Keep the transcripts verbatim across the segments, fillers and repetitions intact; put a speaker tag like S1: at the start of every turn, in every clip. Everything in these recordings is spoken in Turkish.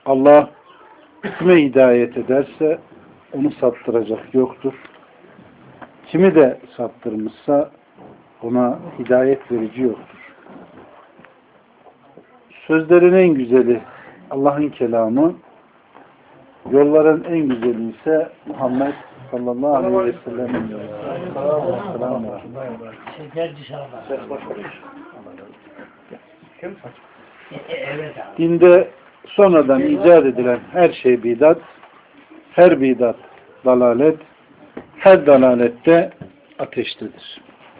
S1: Allah kime hidayet ederse onu saptıracak yoktur. Kimi de saptırmışsa ona hidayet verici yoktur. Sözlerin en güzeli Allah'ın kelamı, yolların en güzeli ise Muhammed sallallahu aleyhi ve sellem'in yolu. Dinde sonradan icat edilen her şey bidat, her bidat dalalet, her dalalette ateştedir.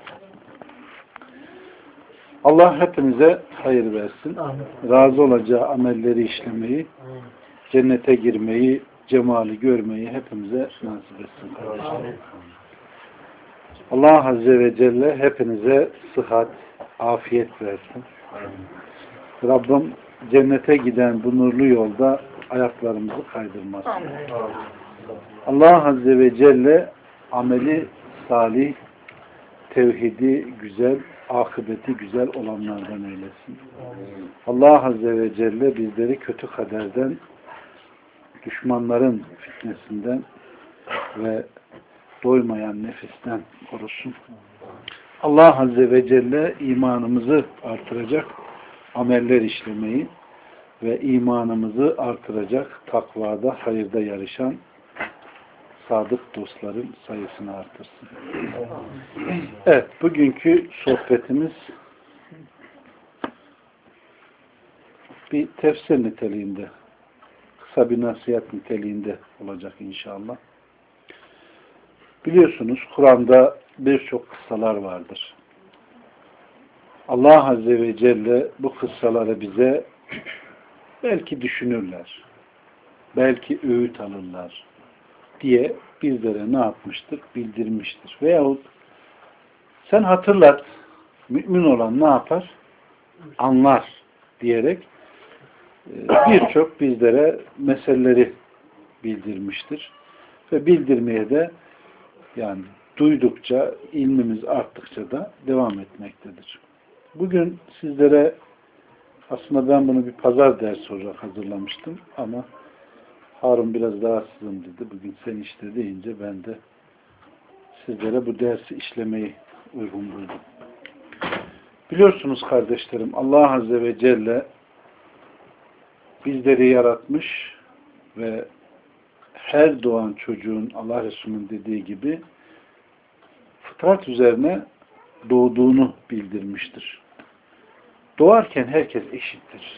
S1: Allah hepimize hayır versin. Razı olacağı amelleri işlemeyi, cennete girmeyi, cemali görmeyi hepimize nasip etsin kardeşlerim. Allah Azze ve Celle hepinize sıhhat, afiyet versin. Rabbim cennete giden bu nurlu yolda ayaklarımızı kaydırmasın. Allah Azze ve Celle ameli salih, tevhidi güzel, akıbeti güzel olanlardan eylesin. Allah Azze ve Celle bizleri kötü kaderden, düşmanların fitnesinden ve doymayan nefisten korusun. Allah Azze ve Celle imanımızı artıracak ameller işlemeyi ve imanımızı artıracak takvada, hayırda yarışan sadık dostların sayısını artırsın. Evet, bugünkü sohbetimiz bir tefsir niteliğinde, kısa bir nasihat niteliğinde olacak inşallah. Biliyorsunuz Kur'an'da birçok kıssalar vardır. Allah Azze ve Celle bu kıssaları bize belki düşünürler, belki öğüt alırlar diye bizlere ne yapmıştır? Bildirmiştir. Veyahut sen hatırlat, mümin olan ne yapar? Anlar diyerek birçok bizlere meseleleri bildirmiştir. Ve bildirmeye de yani duydukça, ilmimiz arttıkça da devam etmektedir. Bugün sizlere aslında ben bunu bir pazar dersi olarak hazırlamıştım ama Harun biraz rahatsızım dedi. Bugün sen işte deyince ben de sizlere bu dersi işlemeyi uygun buldum. Biliyorsunuz kardeşlerim, Allah Azze ve Celle bizleri yaratmış ve her doğan çocuğun Allah Resulü'nün dediği gibi fıtrat üzerine doğduğunu bildirmiştir. Doğarken herkes eşittir.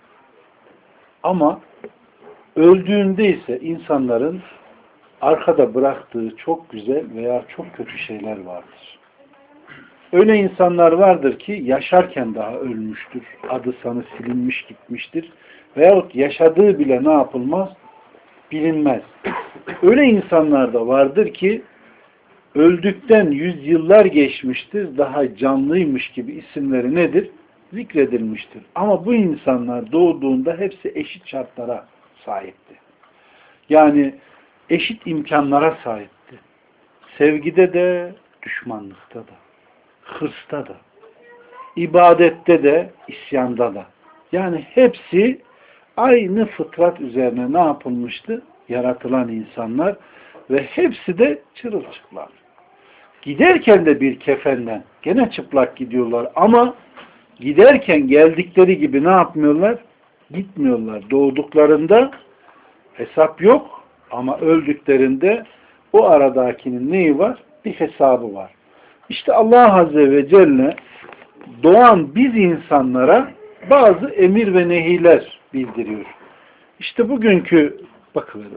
S1: Ama öldüğünde ise insanların arkada bıraktığı çok güzel veya çok kötü şeyler vardır. Öyle insanlar vardır ki yaşarken daha ölmüştür. Adı sanı silinmiş gitmiştir. Veyahut yaşadığı bile ne yapılmaz? Bilinmez. Öyle insanlar da vardır ki öldükten yüzyıllar geçmiştir. Daha canlıymış gibi isimleri nedir? Zikredilmiştir. Ama bu insanlar doğduğunda hepsi eşit şartlara sahipti. Yani eşit imkanlara sahipti. Sevgide de, düşmanlıkta da, hırsta da, ibadette de, isyanda da. Yani hepsi aynı fıtrat üzerine ne yapılmıştı? Yaratılan insanlar ve hepsi de çırılçıplak. Giderken de bir kefenden gene çıplak gidiyorlar ama giderken geldikleri gibi ne yapmıyorlar? Gitmiyorlar. Doğduklarında hesap yok ama öldüklerinde o aradakinin neyi var? Bir hesabı var. İşte Allah Azze ve Celle doğan biz insanlara bazı emir ve nehiler bildiriyor. İşte bugünkü bakın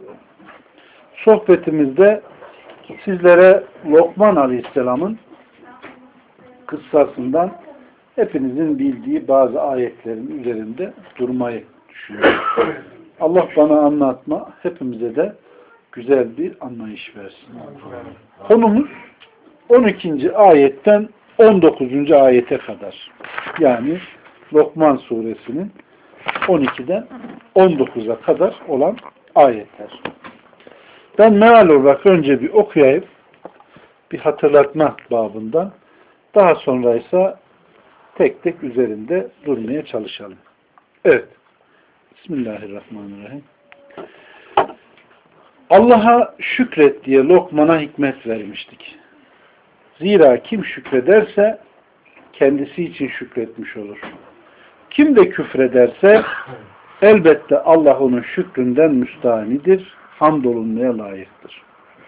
S1: sohbetimizde sizlere Lokman Aleyhisselam'ın kıssasından hepinizin bildiği bazı ayetlerin üzerinde durmayı düşünüyorum. Allah bana anlatma, hepimize de güzel bir anlayış versin. Konumuz on ikinci ayetten on dokuzuncu ayete kadar. Yani Lokman suresinin on ikiden on dokuza kadar olan ayetler. Ben meal olarak önce bir okuyayım, bir hatırlatma babından, daha sonra ise tek tek üzerinde durmaya çalışalım. Evet. Bismillahirrahmanirrahim. Allah'a şükret diye Lokman'a hikmet vermiştik. Zira kim şükrederse kendisi için şükretmiş olur. Kim de küfrederse elbette Allah onun şükründen müstahanidir, hamdolunmaya layıktır.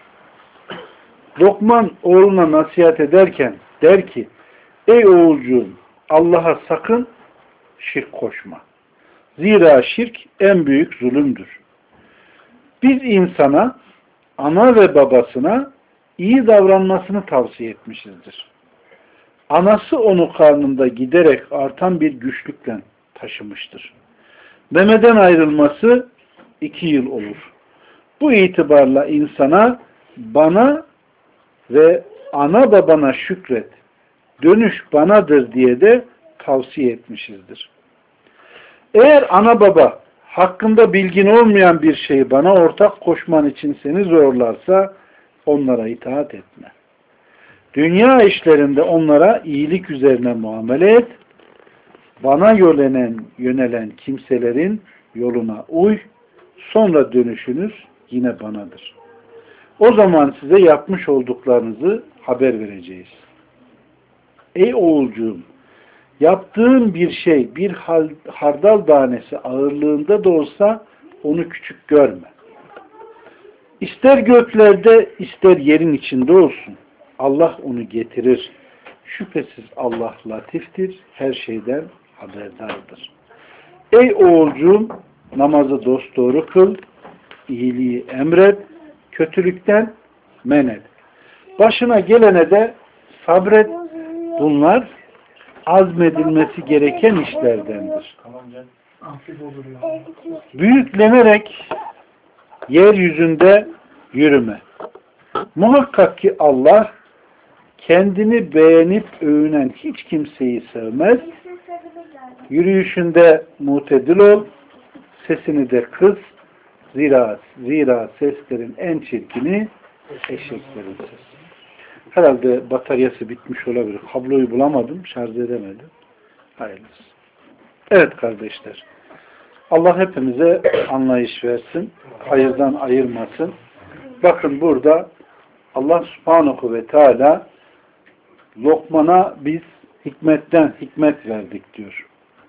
S1: Lokman oğluna nasihat ederken der ki, ey oğulcuğum, Allah'a sakın şirk koşma. Zira şirk en büyük zulümdür. Biz insana, ana ve babasına iyi davranmasını tavsiye etmişizdir. Anası onu karnında giderek artan bir güçlükle taşımıştır. Memeden ayrılması iki yıl olur. Bu itibarla insana, bana ve ana babana şükret, dönüş banadır diye de tavsiye etmişizdir. Eğer ana baba hakkında bilgin olmayan bir şeyi bana ortak koşman için seni zorlarsa onlara itaat etme. Dünya işlerinde onlara iyilik üzerine muamele et. Bana yönelen, yönelen kimselerin yoluna uy. Sonra dönüşünüz yine banadır. O zaman size yapmış olduklarınızı haber vereceğiz. Ey oğulcuğum, yaptığın bir şey bir hardal tanesi ağırlığında da olsa onu küçük görme. İster göklerde ister yerin içinde olsun. Allah onu getirir. Şüphesiz Allah latiftir. Her şeyden haberdardır. Ey oğulcuğum, namazı dosdoğru kıl. İyiliği emret. Kötülükten men et. Başına gelene de sabret. Bunlar azmedilmesi gereken işlerdendir. Büyüklenerek yeryüzünde yürüme. Muhakkak ki Allah kendini beğenip övünen hiç kimseyi sevmez. Yürüyüşünde mutedil ol, sesini de kıs. Zira, zira seslerin en çirkini eşeklerin sesi. Herhalde bataryası bitmiş olabilir. Kabloyu bulamadım, şarj edemedim. Hayırlısı. Evet kardeşler. Allah hepimize anlayış versin. Hayırdan ayırmasın. Bakın burada Allah subhanahu ve teala Lokman'a biz hikmetten hikmet verdik diyor.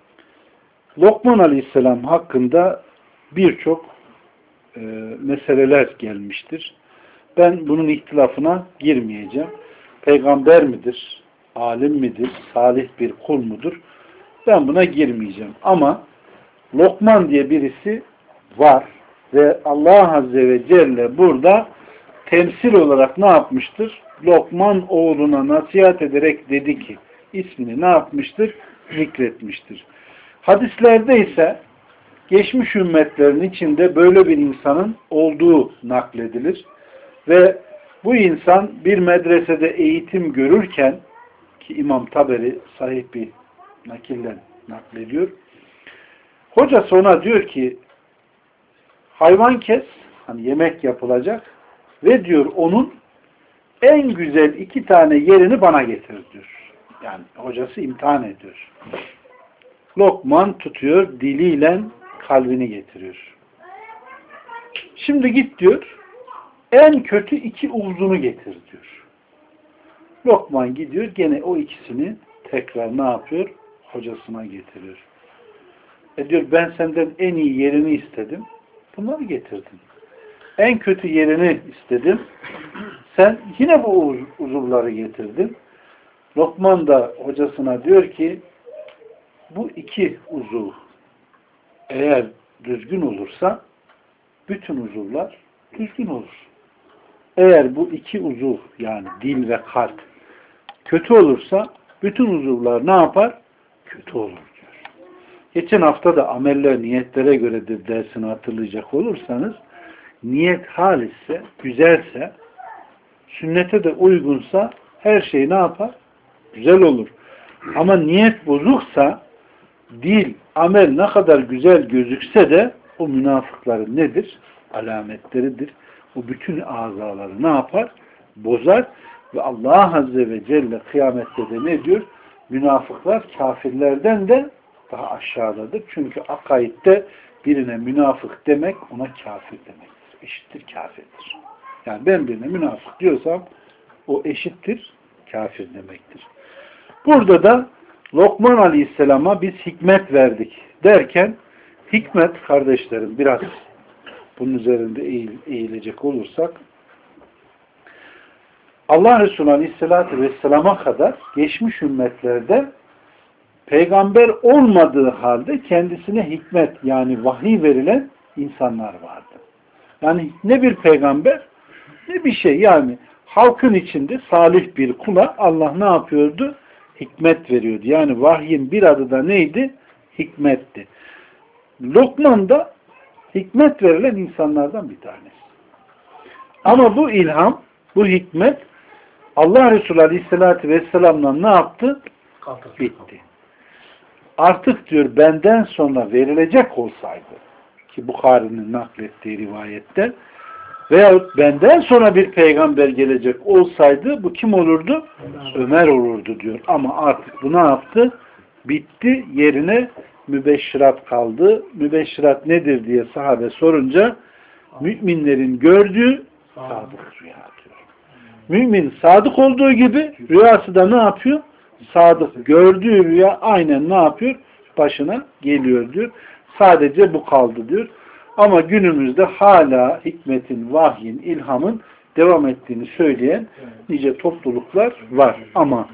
S1: Lokman aleyhisselam hakkında birçok e, meseleler gelmiştir. Ben bunun ihtilafına girmeyeceğim. Peygamber midir? Alim midir? Salih bir kul mudur? Ben buna girmeyeceğim. Ama Lokman diye birisi var ve Allah Azze ve Celle burada temsil olarak ne yapmıştır? Lokman oğluna nasihat ederek dedi ki, ismini ne yapmıştır? Zikretmiştir. Hadislerde ise geçmiş ümmetlerin içinde böyle bir insanın olduğu nakledilir. Ve bu insan bir medresede eğitim görürken, ki İmam Taberi sahih bir nakillen naklediyor. Hocası ona diyor ki, hayvan kes, hani yemek yapılacak ve diyor onun en güzel iki tane yerini bana getir diyor. Yani hocası imtihan ediyor. Lokman tutuyor, diliyle kalbini getiriyor. Şimdi git diyor, en kötü iki uzunu getir diyor. Lokman gidiyor, gene o ikisini tekrar ne yapıyor? Hocasına getiriyor. E diyor, ben senden en iyi yerini istedim. Bunları getirdin. En kötü yerini istedim. Sen yine bu uzuvları getirdin. Lokman da hocasına diyor ki, bu iki uzuv eğer düzgün olursa bütün uzuvlar düzgün olur. Eğer bu iki uzuv, yani dil ve kalp kötü olursa bütün uzuvlar ne yapar? Kötü olur diyor. Geçen hafta da ameller niyetlere göredir dersini hatırlayacak olursanız, niyet halisse, güzelse, sünnete de uygunsa her şey ne yapar? Güzel olur. Ama niyet bozuksa, dil, amel ne kadar güzel gözükse de o münafıkların nedir? Alametleridir. O bütün azaları ne yapar? Bozar ve Allah Azze ve Celle kıyamette de ne diyor? Münafıklar kafirlerden de daha aşağıdadır. Çünkü akaidde birine münafık demek ona kafir demektir. Eşittir kafirdir. Yani ben birine münafık diyorsam o eşittir kafir demektir. Burada da Lokman Aleyhisselam'a biz hikmet verdik derken hikmet kardeşlerim biraz bunun üzerinde eğil, eğilecek olursak Allah Resulü Aleyhisselatü Vesselam'a kadar geçmiş ümmetlerde peygamber olmadığı halde kendisine hikmet yani vahiy verilen insanlar vardı. Yani ne bir peygamber ne bir şey yani halkın içinde salih bir kula Allah ne yapıyordu? Hikmet veriyordu. Yani vahyin bir adı da neydi? Hikmetti. Lokman da hikmet verilen insanlardan bir tanesi. Ama bu ilham, bu hikmet Allah Resulü Aleyhisselatü Vesselam'la ne yaptı? Bitti. Artık diyor benden sonra verilecek olsaydı ki Bukhari'nin naklettiği rivayette veyahut benden sonra bir peygamber gelecek olsaydı bu kim olurdu? Ömer, Ömer olurdu diyor. Ama artık bu ne yaptı? Bitti. Yerine mübeşşirat kaldı. Mübeşşirat nedir diye sahabe sorunca müminlerin gördüğü sadık rüya diyor. Mümin sadık olduğu gibi rüyası da ne yapıyor? Sadık. Gördüğü rüya aynen ne yapıyor? Başına geliyor diyor. Sadece bu kaldı diyor. Ama günümüzde hala hikmetin, vahyin, ilhamın devam ettiğini söyleyen nice topluluklar var. Ama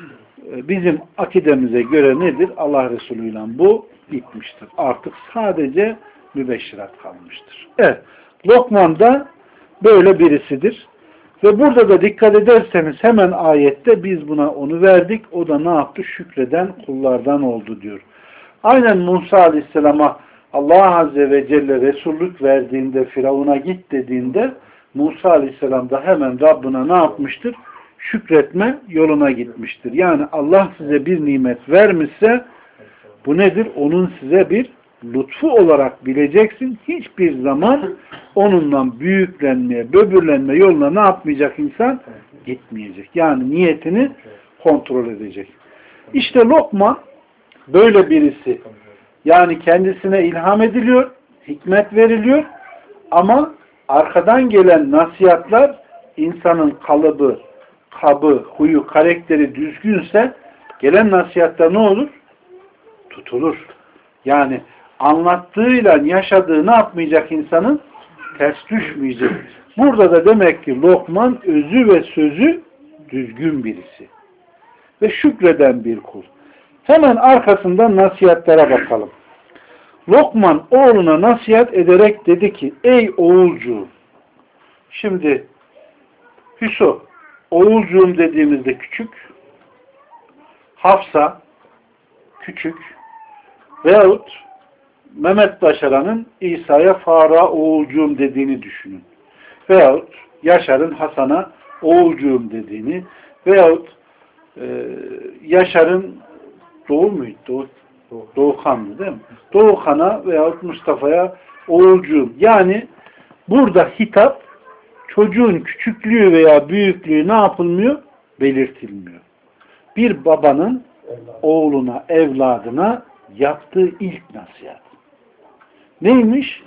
S1: bizim akidemize göre nedir? Allah Resulü ile bu bitmiştir. Artık sadece mübeşşirat kalmıştır. Evet. Lokman da böyle birisidir. Ve burada da dikkat ederseniz hemen ayette biz buna onu verdik. O da ne yaptı? Şükreden kullardan oldu diyor. Aynen Musa Aleyhisselam'a Allah Azze ve Celle Resullük verdiğinde Firavun'a git dediğinde Musa Aleyhisselam da hemen Rabbına ne yapmıştır? Şükretme yoluna gitmiştir. Yani Allah size bir nimet vermişse bu nedir? Onun size bir lütfu olarak bileceksin. Hiçbir zaman onunla büyüklenmeye, böbürlenme yoluna ne yapmayacak insan? Gitmeyecek. Yani niyetini kontrol edecek. İşte Lokman böyle birisi. Yani kendisine ilham ediliyor, hikmet veriliyor ama arkadan gelen nasihatler insanın kalıbı, kabı, huyu, karakteri düzgünse gelen nasihatler ne olur? Tutulur. Yani anlattığıyla yaşadığı ne yapmayacak insanın? Ters düşmeyecek. Burada da demek ki Lokman özü ve sözü düzgün birisi. Ve şükreden bir kul. Hemen arkasından nasihatlere bakalım. Lokman oğluna nasihat ederek dedi ki ey oğulcuğum. Şimdi Hüso oğulcuğum dediğimizde küçük, Hafsa küçük veyahut Mehmet Başaran'ın İsa'ya Faruk'a oğulcuğum dediğini düşünün. Veyahut Yaşar'ın Hasan'a oğulcuğum dediğini veyahut e, Yaşar'ın Doğu muydu? Doğu, Doğu. Doğukan'dı değil mi? Doğukan'a veyahut Mustafa'ya oğulcuğum. Yani burada hitap çocuğun küçüklüğü veya büyüklüğü ne yapılmıyor? Belirtilmiyor. Bir babanın oğluna, evladına yaptığı ilk nasihat. Neymiş?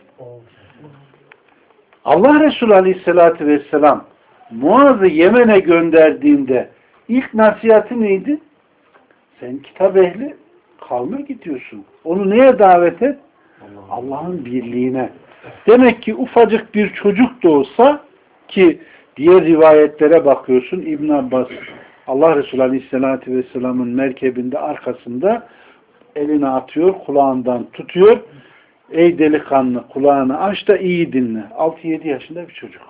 S1: Allah Resulü Aleyhisselatü Vesselam Muaz'ı Yemen'e gönderdiğinde ilk nasihati neydi? Sen kitap ehli kavme gidiyorsun. Onu neye davet et? Allah'ın birliğine. Demek ki ufacık bir çocuk da olsa ki diğer rivayetlere bakıyorsun İbn Abbas Allah Resulü Aleyhisselatü Vesselam'ın merkebinde arkasında elini atıyor, kulağından tutuyor. Ey delikanlı kulağını aç da iyi dinle. altı yedi yaşında bir çocuk.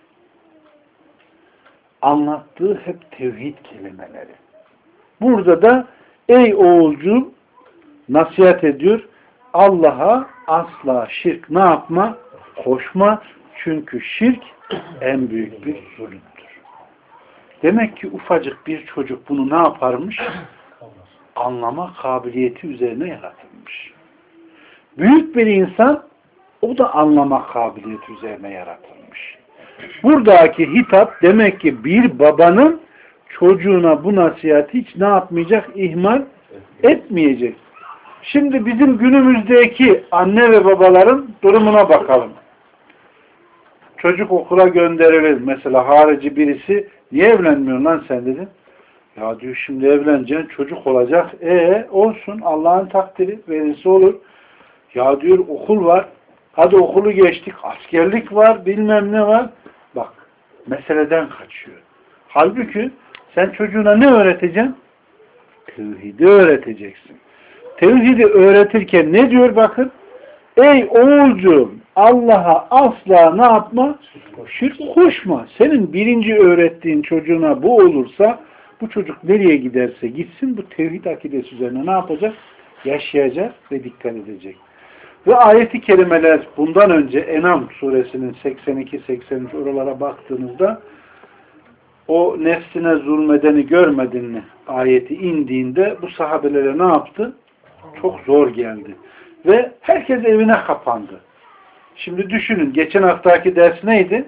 S1: Anlattığı hep tevhid kelimeleri. Burada da ey oğulcuğum nasihat ediyor. Allah'a asla şirk ne yapma? Koşma. Çünkü şirk en büyük bir zulümdür. Demek ki ufacık bir çocuk bunu ne yaparmış? Anlama kabiliyeti üzerine yaratılmış. Büyük bir insan o da anlama kabiliyeti üzerine yaratılmış. Buradaki hitap demek ki bir babanın çocuğuna bu nasihati hiç ne yapmayacak? İhmal etmeyecek. Şimdi bizim günümüzdeki anne ve babaların durumuna bakalım. Çocuk okula gönderilir. Mesela harici birisi, niye evlenmiyorsun lan sen dedin. Ya diyor, şimdi evleneceksin, çocuk olacak. E olsun, Allah'ın takdiri, verirse olur. Ya diyor, okul var. Hadi okulu geçtik. Askerlik var, bilmem ne var. Bak, meseleden kaçıyor. Halbuki sen çocuğuna ne öğreteceksin? Tevhidi öğreteceksin. Tevhidi öğretirken ne diyor bakın? Ey oğulcuğum, Allah'a asla ne yapma? Şirk koşma. Senin birinci öğrettiğin çocuğuna bu olursa, bu çocuk nereye giderse gitsin, bu tevhid akidesi üzerine ne yapacak? Yaşayacak ve dikkat edecek. Ve ayeti kerimeler bundan önce En'am suresinin seksen iki seksen üç oralara baktığınızda o nefsine zulmedeni görmedin mi ayeti indiğinde bu sahabelere ne yaptı? Çok zor geldi. Ve herkes evine kapandı. Şimdi düşünün, geçen haftaki ders neydi?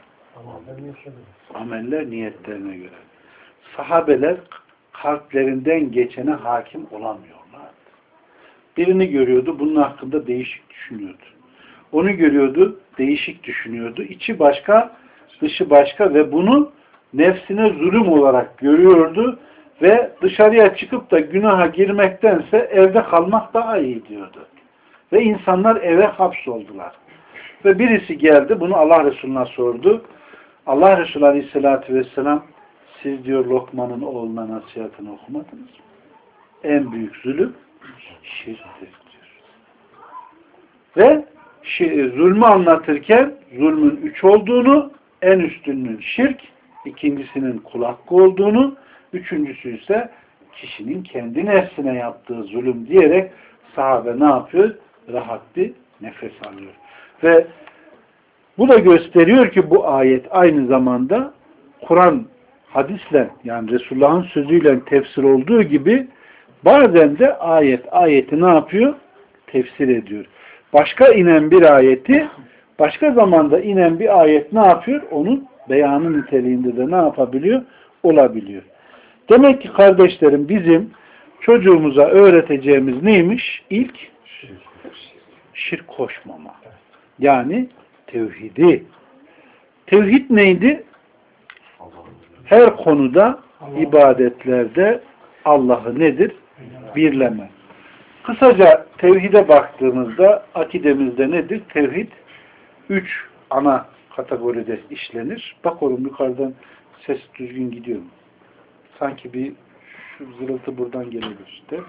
S1: Ameller niyetlerine göre. Sahabeler kalplerinden geçene hakim olamıyorlardı. Birini görüyordu, bunun hakkında değişik düşünüyordu. Onu görüyordu, değişik düşünüyordu. İçi başka, dışı başka ve bunu nefsine zulüm olarak görüyordu ve dışarıya çıkıp da günaha girmektense evde kalmak daha iyi diyordu. Ve insanlar eve hapsoldular. Ve birisi geldi, bunu Allah Resulü'ne sordu. Allah Resulü Aleyhisselatü Vesselam, siz diyor Lokman'ın oğluna nasihatını okumadınız mı? En büyük zulüm şirktir diyor. Ve zulmü anlatırken zulmün üç olduğunu, en üstünün şirk, ikincisinin kul hakkı olduğunu, üçüncüsü ise kişinin kendi nefsine yaptığı zulüm diyerek sahabe ne yapıyor? Rahat bir nefes alıyor. Ve bu da gösteriyor ki bu ayet aynı zamanda Kur'an hadisle, yani Resulullah'ın sözüyle tefsir olduğu gibi bazen de ayet ayeti ne yapıyor? Tefsir ediyor. Başka inen bir ayeti başka zamanda inen bir ayet ne yapıyor? Onun beyanı niteliğinde de ne yapabiliyor? Olabiliyor. Demek ki kardeşlerim, bizim çocuğumuza öğreteceğimiz neymiş? İlk şirk koşmama. Yani tevhidi. Tevhid neydi? Her konuda, ibadetlerde Allah'ı nedir? Birleme. Kısaca tevhide baktığımızda akidemizde nedir? Tevhid üç ana kategoride işlenir. Bak oğlum, yukarıdan ses düzgün gidiyor mu? Sanki bir şu zırıltı buradan geliyor işte.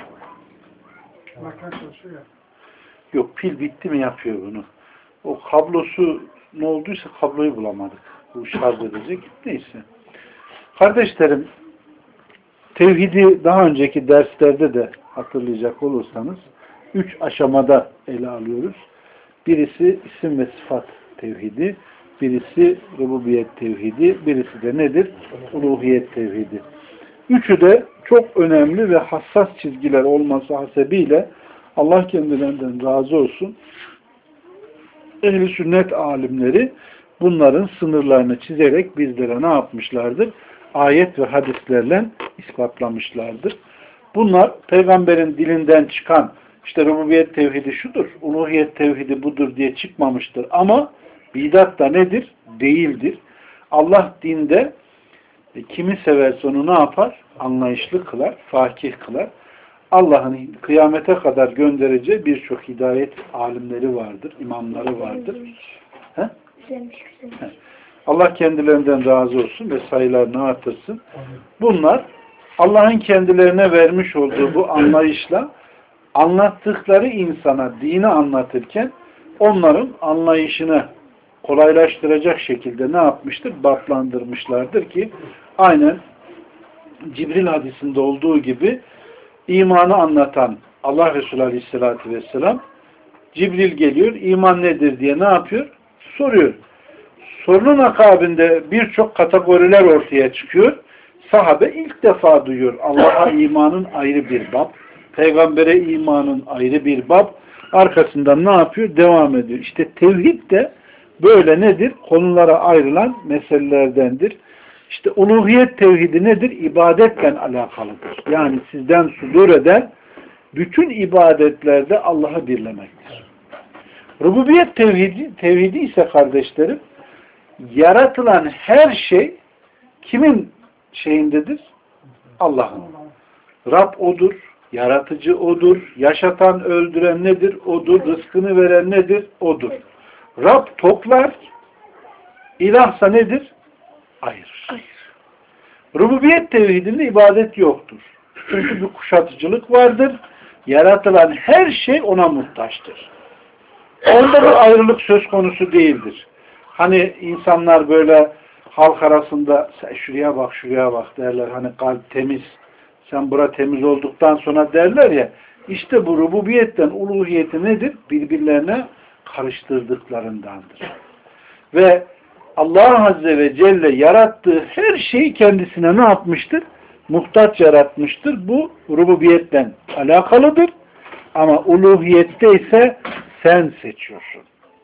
S1: Yok, pil bitti mi yapıyor bunu. O kablosu ne olduysa kabloyu bulamadık. Bu şarj edecek. Neyse. Kardeşlerim, tevhidi daha önceki derslerde de hatırlayacak olursanız üç aşamada ele alıyoruz. Birisi isim ve sıfat tevhidi, birisi rububiyet tevhidi, birisi de nedir? Uluhiyet tevhidi. Üçü de çok önemli ve hassas çizgiler olması hasebiyle Allah kendilerinden razı olsun. Ehl-i sünnet alimleri bunların sınırlarını çizerek bizlere ne yapmışlardır? Ayet ve hadislerle ispatlamışlardır. Bunlar peygamberin dilinden çıkan işte rububiyet tevhidi şudur, uluhiyet tevhidi budur diye çıkmamıştır. Ama bidat da nedir? Değildir. Allah dinde e, kimi severse onu ne yapar? Anlayışlı kılar, fakih kılar. Allah'ın kıyamete kadar göndereceği birçok hidayet alimleri vardır, imamları vardır. He? He. Allah kendilerinden razı olsun ve sayılarını artırsın. Bunlar Allah'ın kendilerine vermiş olduğu bu anlayışla anlattıkları insana dini anlatırken onların anlayışını kolaylaştıracak şekilde ne yapmıştır? Batlandırmışlardır ki aynen Cibril hadisinde olduğu gibi imanı anlatan Allah Resulü Aleyhisselatü Vesselam, Cibril geliyor, iman nedir diye ne yapıyor? Soruyor. Sorunun akabinde birçok kategoriler ortaya çıkıyor. Sahabe ilk defa duyuyor. Allah'a imanın ayrı bir bab, peygambere imanın ayrı bir bab. Arkasından ne yapıyor? Devam ediyor. İşte tevhid de böyle nedir? Konulara ayrılan meselelerdendir. İşte uluhiyet tevhidi nedir? İbadetle alakalıdır. Yani sizden sudur eden bütün ibadetlerde Allah'ı birlemektir. Rububiyet tevhidi, tevhidi ise kardeşlerim, yaratılan her şey kimin şeyindedir? Allah'ın. Rab O'dur, yaratıcı O'dur, yaşatan, öldüren nedir? O'dur, rızkını veren nedir? O'dur. Rab toplar, ilahsa nedir? Ayırır. Rububiyet tevhidinde ibadet yoktur. Çünkü bir kuşatıcılık vardır. Yaratılan her şey ona muhtaçtır. Onda bir ayrılık söz konusu değildir. Hani insanlar böyle halk arasında sen şuraya bak şuraya bak derler. Hani kalp temiz. Sen bura temiz olduktan sonra derler ya, işte bu rububiyetten uluhiyeti nedir? Birbirlerine karıştırdıklarındandır. Ve Allah Azze ve Celle yarattığı her şeyi kendisine ne yapmıştır? Muhtaç yaratmıştır. Bu rububiyetten alakalıdır. Ama uluhiyette ise sen seçiyorsun.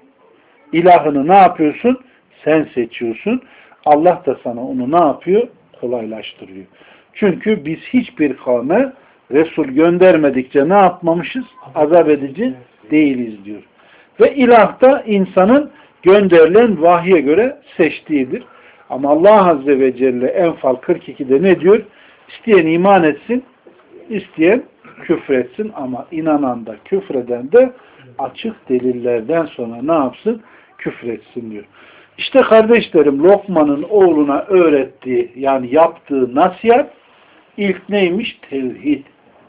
S1: İlahını ne yapıyorsun? Sen seçiyorsun. Allah da sana onu ne yapıyor? Kolaylaştırıyor. Çünkü biz hiçbir kavme Resul göndermedikçe ne yapmamışız? Azap edici değiliz diyor. Ve ilah da insanın gönderilen vahye göre seçtiğidir. Ama Allah Azze ve Celle Enfal kırk ikide ne diyor? İsteyen iman etsin, isteyen küfretsin ama inanan da küfreden de açık delillerden sonra ne yapsın? Küfretsin diyor. İşte kardeşlerim, Lokman'ın oğluna öğrettiği, yani yaptığı nasihat ilk neymiş? Tevhid.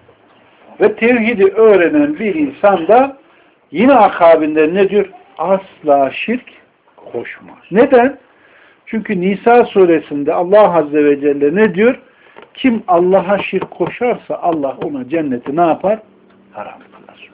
S1: Ve tevhidi öğrenen bir insan da yine akabinde ne diyor? Asla şirk koşma. Neden? Çünkü Nisa suresinde Allah Azze ve Celle ne diyor? Kim Allah'a şirk koşarsa Allah ona cenneti ne yapar? Haram kılar.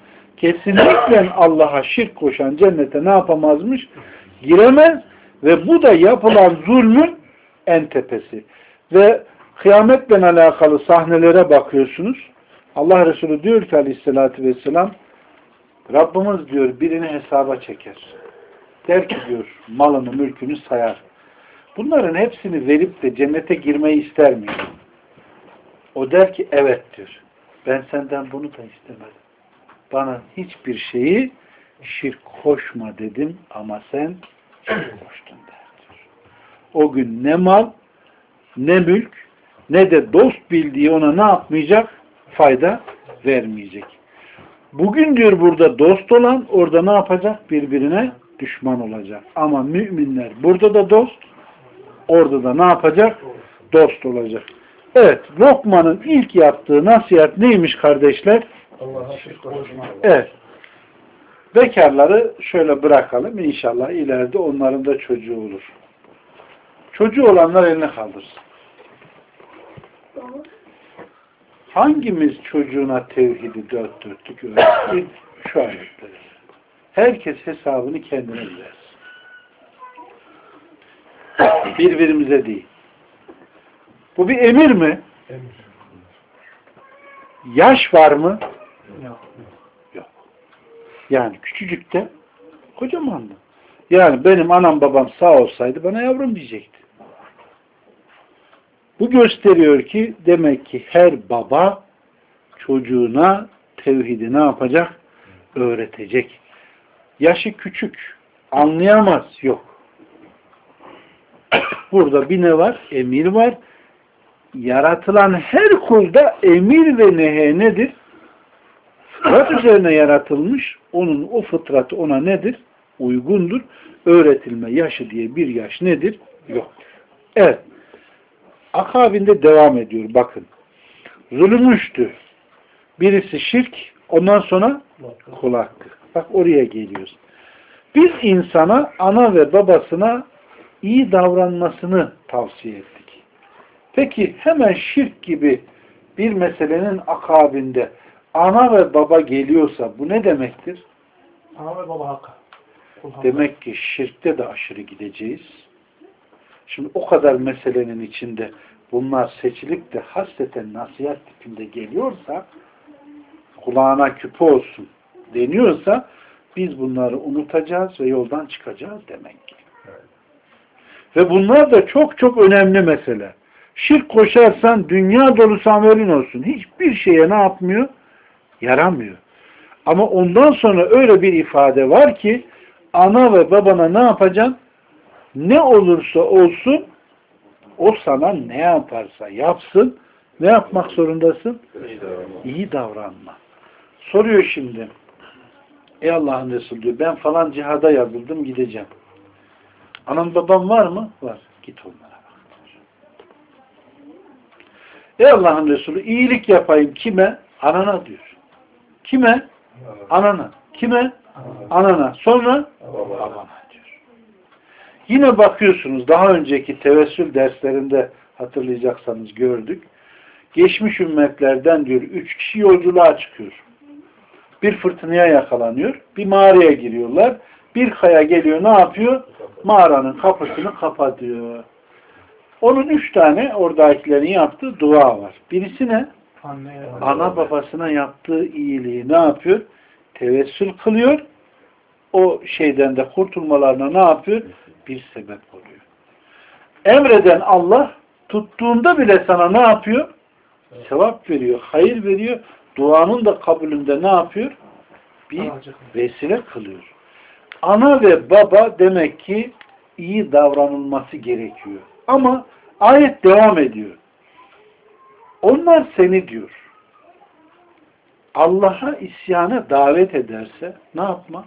S1: Kesinlikle Allah'a şirk koşan cennete ne yapamazmış? Giremez ve bu da yapılan zulmün en tepesi. Ve kıyametle alakalı sahnelere bakıyorsunuz. Allah Resulü diyor ki aleyhissalatü vesselam, Rabbimiz diyor birini hesaba çeker. Der ki diyor malını mülkünü sayar. Bunların hepsini verip de cennete girmeyi ister miyim? O der ki evet diyor. Ben senden bunu da istemedim. Bana hiçbir şeyi şirk koşma dedim ama sen şirk koştun der diyor. O gün ne mal, ne mülk, ne de dost bildiği ona ne yapmayacak? Fayda vermeyecek. Bugün diyor burada dost olan orada ne yapacak? Birbirine düşman olacak. Ama müminler burada da dost, orada da ne yapacak? Dost olacak. Evet, Lokman'ın ilk yaptığı nasihat neymiş kardeşler?
S2: Allah'a şirk koşma.
S1: Evet. Bekarları şöyle bırakalım. İnşallah ileride onların da çocuğu olur. Çocuğu olanlar elini kaldırsın. Hangimiz çocuğuna tevhidi dört dörtlük öğretti? Şu ayetleri. Herkes hesabını kendine versin. Birbirimize değil. Bu bir emir mi?
S2: Emir.
S1: Yaş var mı?
S2: Yok.
S1: Yok. Yani küçücükte kocamandı. Yani benim anam babam sağ olsaydı bana yavrum diyecekti. Bu gösteriyor ki demek ki her baba çocuğuna tevhidi ne yapacak? Öğretecek. Yaşı küçük. Anlayamaz. Yok. Burada bir ne var? Emir var. Yaratılan her kulda emir ve nehe nedir? Fıtrat üzerine yaratılmış. Onun o fıtratı ona nedir? Uygundur. Öğretilme yaşı diye bir yaş nedir? Yoktur. Evet. Akabinde devam ediyor. Bakın. Zulüm üçtü. Birisi şirk. Ondan sonra kul hakkı. Bak oraya geliyoruz. Biz insana ana ve babasına iyi davranmasını tavsiye ettik. Peki hemen şirk gibi bir meselenin akabinde ana ve baba geliyorsa bu ne demektir?
S2: Ana ve baba hakkı.
S1: Demek ki şirkte de aşırı gideceğiz. Şimdi o kadar meselenin içinde bunlar seçilip de hasreten nasihat tipinde geliyorsa, kulağına küpe olsun deniyorsa biz bunları unutacağız ve yoldan çıkacağız demek ki. Evet. Ve bunlar da çok çok önemli mesele. Şirk koşarsan dünya dolusu amelin olsun. Hiçbir şeye ne yapmıyor? Yaramıyor. Ama ondan sonra öyle bir ifade var ki ana ve babana ne yapacaksın? Ne olursa olsun o sana ne yaparsa yapsın, ne yapmak zorundasın? İyi davranma. İyi davranma. Soruyor şimdi. Ey Allah'ın Resulü diyor, ben falan cihada yazıldım, gideceğim. Anam babam var mı? Var. Git onlara bak. Ey Allah'ın Resulü, iyilik yapayım kime? Anana diyor. Kime? Anana. Kime? Anana. Sonra? Babana diyor. Yine bakıyorsunuz, daha önceki tevessül derslerinde hatırlayacaksanız gördük. Geçmiş ümmetlerden diyor, üç kişi yolculuğa çıkıyor. Bir fırtınaya yakalanıyor. Bir mağaraya giriyorlar. Bir kaya geliyor, ne yapıyor? Mağaranın kapısını kapatıyor. Onun üç tane oradakilerin yaptığı dua var. Birisi ne?
S2: Anne,
S1: Ana babasına yaptığı iyiliği ne yapıyor? Tevessül kılıyor. O şeyden de kurtulmalarına ne yapıyor? Bir sebep oluyor. Emreden Allah tuttuğunda bile sana ne yapıyor? Sevap veriyor, hayır veriyor. Duanın da kabulünde ne yapıyor? Bir vesile kılıyor. Ana ve baba demek ki iyi davranılması gerekiyor. Ama ayet devam ediyor. Onlar seni diyor Allah'a isyana davet ederse ne yapma?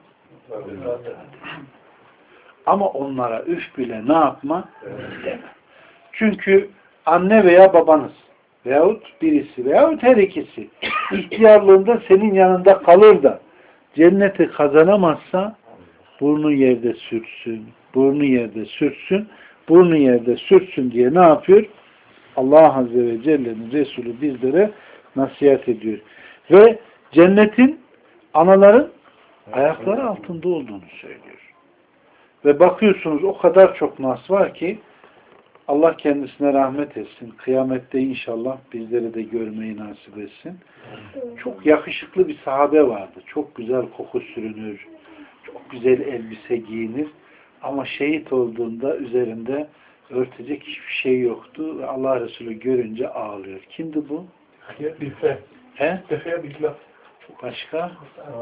S1: Ama onlara üf bile ne yapma? Deme. Çünkü anne veya babanız veyahut birisi veyahut her ikisi ihtiyarlığında senin yanında kalır da cenneti kazanamazsa burnu yerde sürtsün, burnu yerde sürtsün, burnu yerde sürtsün diye ne yapıyor? Allah Azze ve Celle'nin Resulü bizlere nasihat ediyor. Ve cennetin anaların ayakları altında olduğunu söylüyor. Ve bakıyorsunuz o kadar çok nas var ki Allah kendisine rahmet etsin. Kıyamette inşallah bizleri de görmeyi nasip etsin. Çok yakışıklı bir sahabe vardı. Çok güzel koku sürünür. Çok güzel elbise giyinir. Ama şehit olduğunda üzerinde örtecek hiçbir şey yoktu. Ve Allah Resulü görünce ağlıyor. Kimdi bu?
S2: Bife.
S1: He?
S2: Bife billah.
S1: Başka?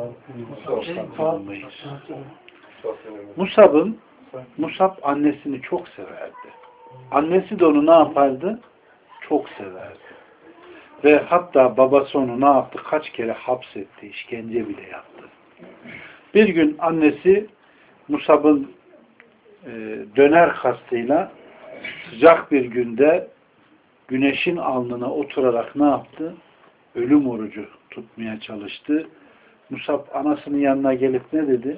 S1: Musab'ın Musab annesini çok severdi. Annesi de onu ne yapardı? Çok severdi. Ve hatta babası onu ne yaptı? Kaç kere hapsetti, işkence bile yaptı. Bir gün annesi Musab'ın e, döner kastıyla sıcak bir günde güneşin alnına oturarak ne yaptı? Ölüm orucu tutmaya çalıştı. Musab anasının yanına gelip ne dedi?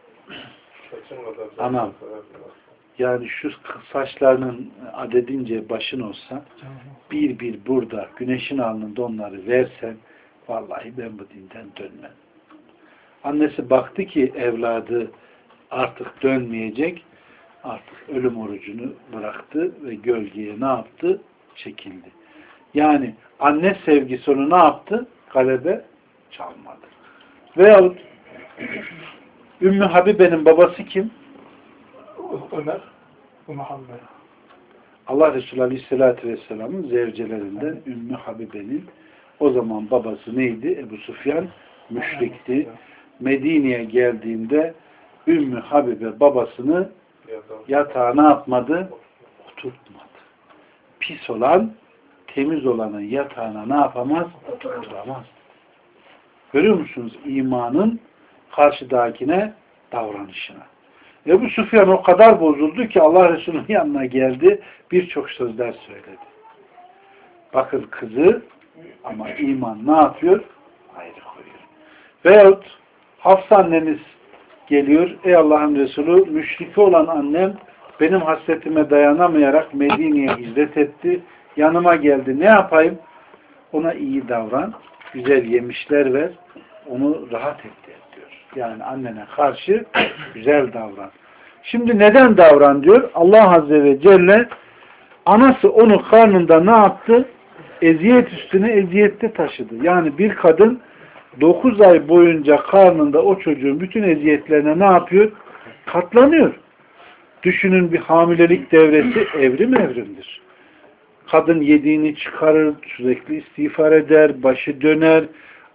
S1: Anam, yani şu saçlarının adedince başın olsa bir bir burada güneşin alnında onları versen vallahi ben bu dinden dönmem. Annesi baktı ki evladı artık dönmeyecek, artık ölüm orucunu bıraktı ve gölgeye ne yaptı? Çekildi. Yani anne sevgisi onu ne yaptı? Galebe çalmadı. Veyahut Ümmü Habibe'nin babası kim?
S2: Ömer ve Muhammed.
S1: Allah Resulü Aleyhisselatü Vesselam'ın zevcelerinden Ümmü Habibe'nin o zaman babası neydi? Ebu Sufyan müşrikti. Medine'ye geldiğinde Ümmü Habibe babasını yatağa ne yapmadı? Oturtmadı. Pis olan, temiz olanın yatağına ne yapamaz? Oturtamaz. Görüyor musunuz? İmanın karşıdakine davranışına. Ebu Süfyan o kadar bozuldu ki Allah Resulü'nün yanına geldi, birçok sözler söyledi. Bakın kızı ama iman ne yapıyor? Ayrı koyuyor. Veyahut Hafsa anneniz geliyor, ey Allah'ın Resulü, müşriki olan annem benim hasretime dayanamayarak Medine'ye hicret etti, yanıma geldi, ne yapayım? Ona iyi davran, güzel yemişler ver, onu rahat ettir diyor. Yani annene karşı güzel davran. Şimdi neden davran diyor? Allah Azze ve Celle anası onu karnında ne yaptı? Eziyet üstüne eziyette taşıdı. Yani bir kadın dokuz ay boyunca karnında o çocuğun bütün eziyetlerine ne yapıyor? Katlanıyor. Düşünün, bir hamilelik devresi evrim evrimdir. Kadın yediğini çıkarır, sürekli istiğfar eder, başı döner,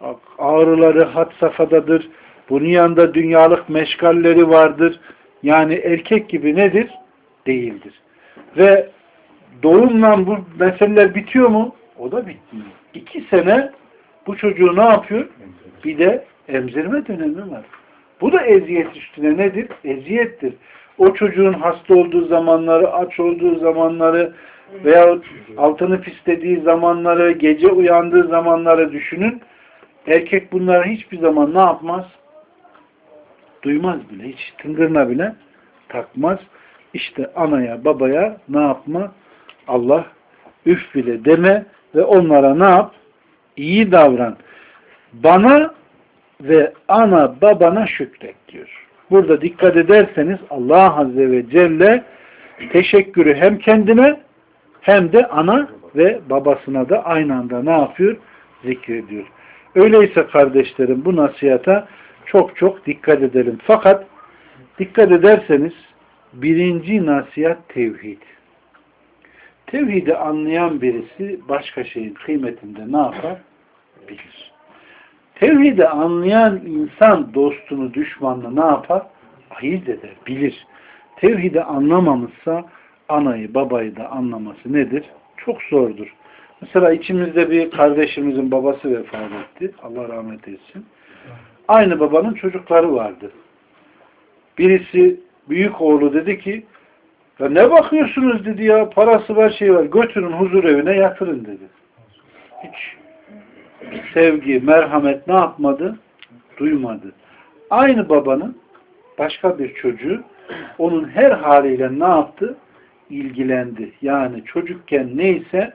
S1: ağrıları had safhadadır. Bunun yanında dünyalık meşgalleri vardır. Yani erkek gibi nedir? Değildir. Ve doğumla bu meseleler bitiyor mu? O da bitmiyor. İki sene bu çocuğu ne yapıyor? Bir de emzirme dönemi var. Bu da eziyet üstüne nedir? Eziyettir. O çocuğun hasta olduğu zamanları, aç olduğu zamanları veya altını pislediği zamanları, gece uyandığı zamanları düşünün. Erkek bunları hiçbir zaman ne yapmaz? Duymaz bile. Hiç tıngırına bile takmaz. İşte anaya, babaya ne yapma? Allah üf bile deme ve onlara ne yap? İyi davran. Bana ve ana babana şükret diyor. Burada dikkat ederseniz Allah Azze ve Celle teşekkürü hem kendine hem de ana ve babasına da aynı anda ne yapıyor? Zikrediyor. Öyleyse kardeşlerim bu nasihata çok çok dikkat edelim. Fakat dikkat ederseniz birinci nasihat tevhid. Tevhidi anlayan birisi başka şeyin kıymetinde ne yapar? Bilir. Tevhidi anlayan insan dostunu, düşmanını ne yapar? Ayırt eder, bilir. Tevhidi anlamamışsa anayı, babayı da anlaması nedir? Çok zordur. Mesela içimizde bir kardeşimizin babası vefat etti. Allah rahmet etsin. Aynı babanın çocukları vardı. Birisi büyük oğlu dedi ki ya ne bakıyorsunuz dedi ya, parası var, şey var, götürün huzur evine yatırın dedi. Hiç sevgi, merhamet ne yapmadı? Duymadı. Aynı babanın başka bir çocuğu onun her haliyle ne yaptı? İlgilendi. Yani çocukken neyse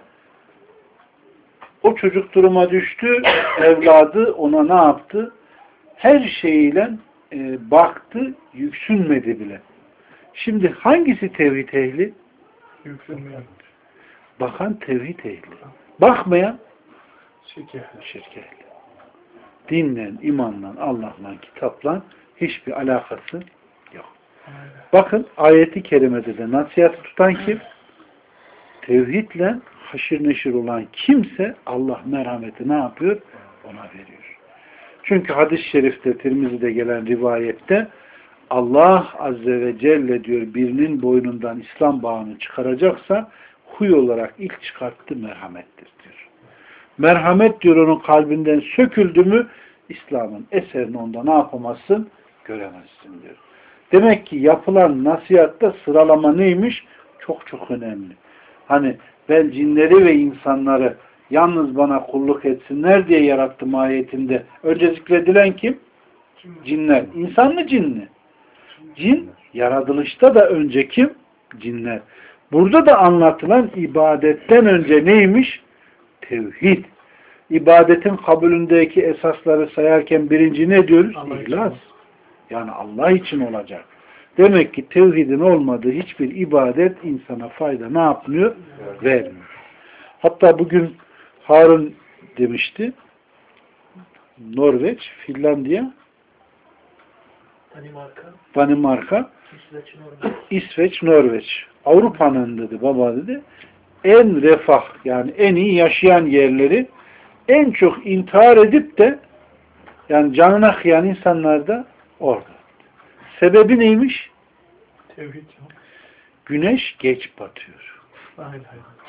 S1: o çocuk duruma düştü, evladı ona ne yaptı? Her şeyiyle e, baktı, yüksünmedi bile. Şimdi hangisi tevhid ehli?
S2: Yüksünmeyen.
S1: Bakan tevhid ehli. Bakmayan
S2: Şirk ehli.
S1: şirk ehli. Dinle, imanla, Allah'la, kitapla hiçbir alakası yok.
S2: Aynen.
S1: Bakın ayeti kerimede de nasihatı tutan kim? Tevhidle haşır neşir olan kimse Allah merhameti ne yapıyor? Ona veriyor. Çünkü hadis-i şerifte Tirmizi'de gelen rivayette Allah Azze ve Celle diyor birinin boynundan İslam bağını çıkaracaksa huy olarak ilk çıkarttığı merhamettir diyor. Merhamet diyor onun kalbinden söküldü mü İslam'ın eserini onda ne yapamazsın? Göremezsin diyor. Demek ki yapılan nasihatta sıralama neymiş? Çok çok önemli. Hani ben cinleri ve insanları yalnız bana kulluk etsinler diye yarattım ayetinde. Önce zikredilen kim? Cinler. İnsan mı cin mi? Cin yaratılışta da önce kim? Cinler. Burada da anlatılan ibadetten önce neymiş? Tevhid. İbadetin kabulündeki esasları sayarken birinci ne diyoruz?
S2: Allah
S1: İhlas.
S2: için.
S1: Yani Allah için olacak. Demek ki tevhidin olmadığı hiçbir ibadet insana fayda ne yapmıyor? Vermiyor. Hatta bugün Harun demişti. Norveç, Finlandiya,
S3: Danimarka,
S1: Danimarka,
S3: İsveç, Norveç.
S1: İsveç, Norveç. Avrupa'nın dedi baba dedi en refah yani en iyi yaşayan yerleri en çok intihar edip de yani canına kıyan insanlar da orada. Sebebi neymiş?
S2: Tevhid.
S1: Güneş geç batıyor.
S2: Aynen.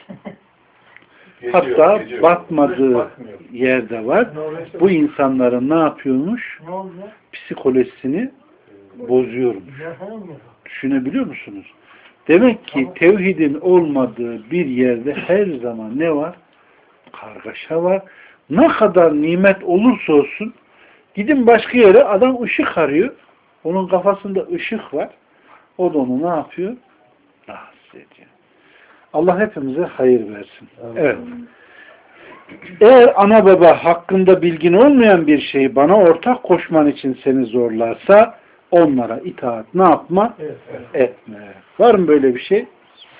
S1: Hatta
S4: Geçiyor,
S1: batmadığı
S4: batmıyor.
S1: yerde var.
S2: Norveç'te
S1: Bu insanların ne yapıyormuş?
S3: Ne oldu?
S1: Psikolojisini bozuyormuş.
S3: Yalan mı?
S1: Düşünebiliyor musunuz? Demek ki tevhidin olmadığı bir yerde her zaman ne var? Kargaşa var. Ne kadar nimet olursa olsun gidin başka yere adam ışık arıyor. Onun kafasında ışık var. O da onu ne yapıyor? Rahatsız ediyor. Allah hepimize hayır versin. Evet. Eğer ana baba hakkında bilgin olmayan bir şeyi bana ortak koşman için seni zorlarsa onlara itaat ne yapma?
S2: Evet, evet.
S1: Etme. Var mı böyle bir şey?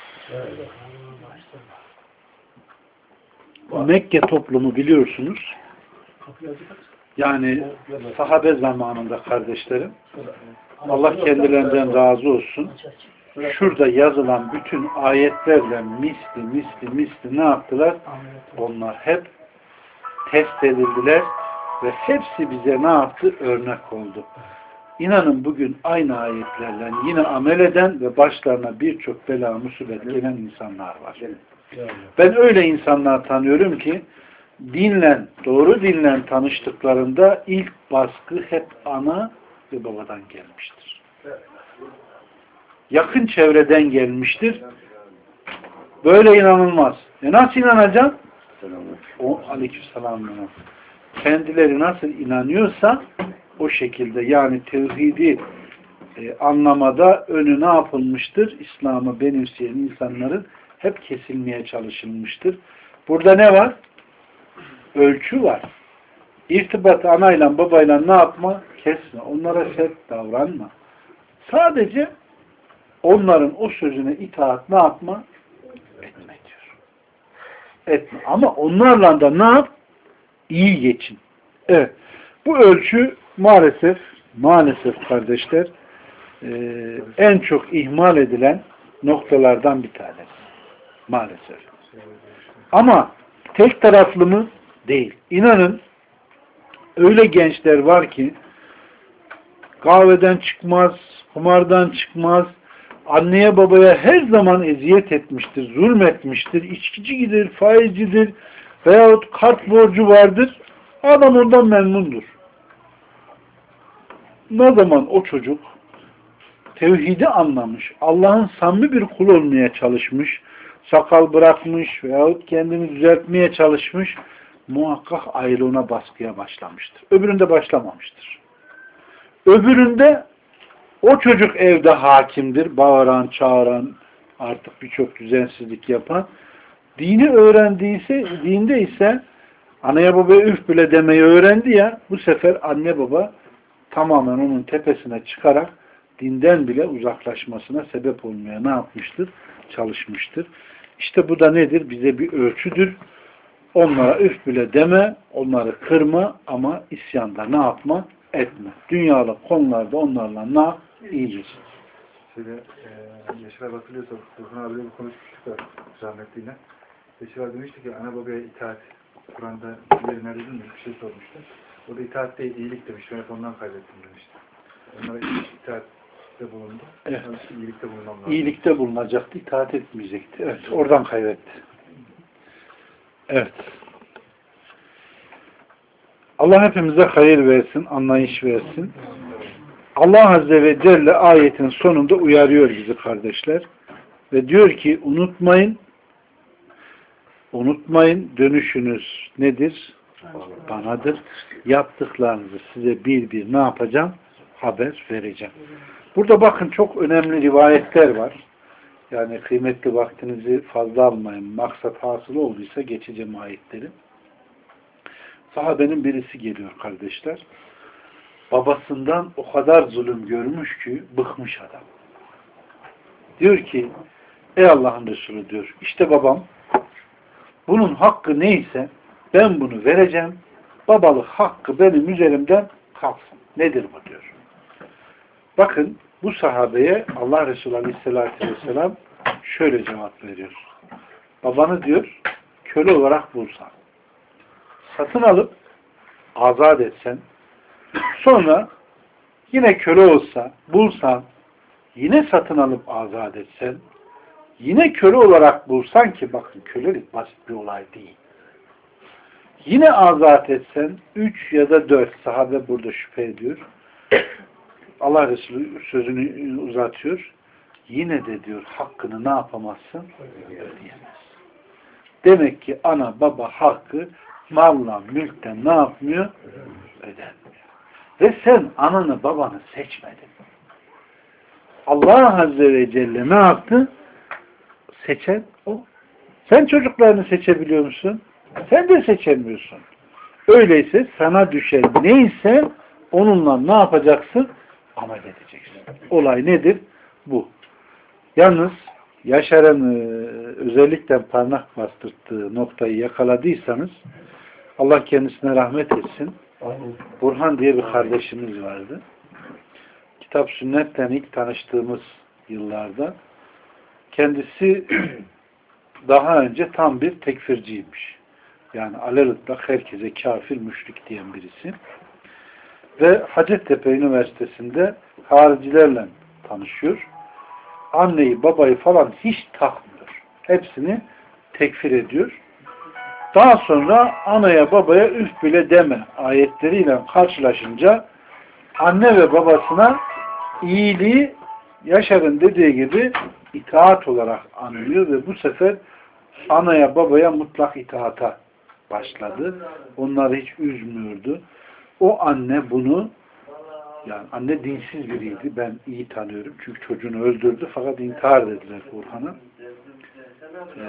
S1: Mekke toplumu biliyorsunuz. Yani sahabe zamanında kardeşlerim Allah kendilerinden razı olsun. Şurada yazılan bütün ayetlerle misli misli misli ne yaptılar? Onlar hep test edildiler Ve hepsi bize ne yaptı? Örnek oldu. İnanın bugün aynı ayetlerle yine amel eden ve başlarına birçok bela, musibet gelen insanlar var. Ben öyle insanlar tanıyorum ki dinle, doğru dinle tanıştıklarında ilk baskı hep ana ve babadan gelmiştir. Yakın çevreden gelmiştir. Böyle inanılmaz. E nasıl inanacaksın? O aleykümselam. Kendileri nasıl inanıyorsa o şekilde, yani tevhidi e, anlamada önü ne yapılmıştır? İslam'ı benimseyen insanların hep kesilmeye çalışılmıştır. Burada ne var? Ölçü var. İrtibatı anayla babayla ne yapma? Kesme. Onlara sert davranma. Sadece onların o sözüne itaat ne yapma? Etme diyor. Etme. Ama onlarla da ne yap? İyi geçin. Evet. Bu ölçü maalesef maalesef kardeşler e, en çok ihmal edilen noktalardan bir tanesi. Maalesef. Ama tek taraflı mı? Değil. İnanın öyle gençler var ki kahveden çıkmaz, kumardan çıkmaz, anneye babaya her zaman eziyet etmiştir, zulmetmiştir, içkicidir, faizcidir veyahut kart borcu vardır. Adam ondan memnundur. Ne zaman o çocuk tevhidi anlamış, Allah'ın samimi bir kul olmaya çalışmış, sakal bırakmış veyahut kendini düzeltmeye çalışmış, muhakkak ayrılığına baskıya başlamıştır. Öbüründe başlamamıştır. Öbüründe o çocuk evde hakimdir, bağıran, çağıran, artık birçok düzensizlik yapan. Dini öğrendiyse, dinde ise anaya babaya üf bile demeyi öğrendi ya, bu sefer anne baba tamamen onun tepesine çıkarak dinden bile uzaklaşmasına sebep olmaya ne yapmıştır? Çalışmıştır. İşte bu da nedir? Bize bir ölçüdür. Onlara üf bile deme, onları kırma ama isyanda ne yapma? Etme. Dünyalık konularda onlarla ne yap? İyidir.
S3: Şöyle e, Yaşar abi hatırlıyorsa Burhan abiyle bir konuşmuştuk da rahmetliyle. Yaşar abi demişti ki ana babaya itaat Kur'an'da yeri nerede mi bir şey sormuştu. O da itaat değil iyilik demiş. Ben hep ondan kaybettim demişti. Onlara itaatte bulundu.
S1: Evet.
S3: İyilikte bulunmam lazım.
S1: İyilikte bulunacaktı, itaat etmeyecekti. Evet, oradan kaybetti. Evet. Allah hepimize hayır versin, anlayış versin. Allah Azze ve Celle ayetin sonunda uyarıyor bizi kardeşler. Ve diyor ki unutmayın, unutmayın dönüşünüz nedir? Banadır. Yaptıklarınızı size bir bir ne yapacağım? Haber vereceğim. Burada bakın çok önemli rivayetler var. Yani kıymetli vaktinizi fazla almayın. Maksat hasıl olduysa geçeceğim ayetleri. Sahabenin birisi geliyor kardeşler. Babasından o kadar zulüm görmüş ki bıkmış adam. Diyor ki ey Allah'ın Resulü diyor işte babam bunun hakkı neyse ben bunu vereceğim. Babalık hakkı benim üzerimden kalksın. Nedir bu diyor. Bakın bu sahabeye Allah Resulü Aleyhisselatü Vesselam şöyle cevap veriyor. Babanı diyor köle olarak bulsan, satın alıp azat etsen, sonra yine köle olsa bulsan, yine satın alıp azat etsen, yine köle olarak bulsan ki bakın kölelik basit bir olay değil. Yine azat etsen üç ya da dört sahabe burada şüphe ediyor. Allah Resulü sözünü uzatıyor. Yine de diyor hakkını ne yapamazsın? Ödeyemez. Demek ki ana baba hakkı malla mülkten ne yapmıyor? Ödenmiyor. Ve sen ananı babanı seçmedin. Allah Azze ve Celle ne yaptı? Seçen o. Sen çocuklarını seçebiliyor musun? Sen de seçemiyorsun. Öyleyse sana düşen neyse onunla ne yapacaksın? Amel edeceksin. Olay nedir? Bu. Yalnız Yaşar'ın özellikle parmak bastırdığı noktayı yakaladıysanız Allah kendisine rahmet etsin. Burhan diye bir kardeşimiz vardı. Kitap sünnetten ilk tanıştığımız yıllarda kendisi daha önce tam bir tekfirciymiş. Yani alelütlak herkese kafir, müşrik diyen birisi. Ve Hacettepe Üniversitesi'nde haricilerle tanışıyor. Anneyi, babayı falan hiç takmıyor. Hepsini tekfir ediyor. Daha sonra anaya, babaya üf bile deme ayetleriyle karşılaşınca anne ve babasına iyiliği Yaşar'ın dediği gibi itaat olarak anlıyor ve bu sefer anaya, babaya mutlak itaata başladı. Onları hiç üzmüyordu. O anne bunu, yani anne dinsiz biriydi. Ben iyi tanıyorum. Çünkü çocuğunu öldürdü. Fakat intihar dediler Burhan'a. Ee,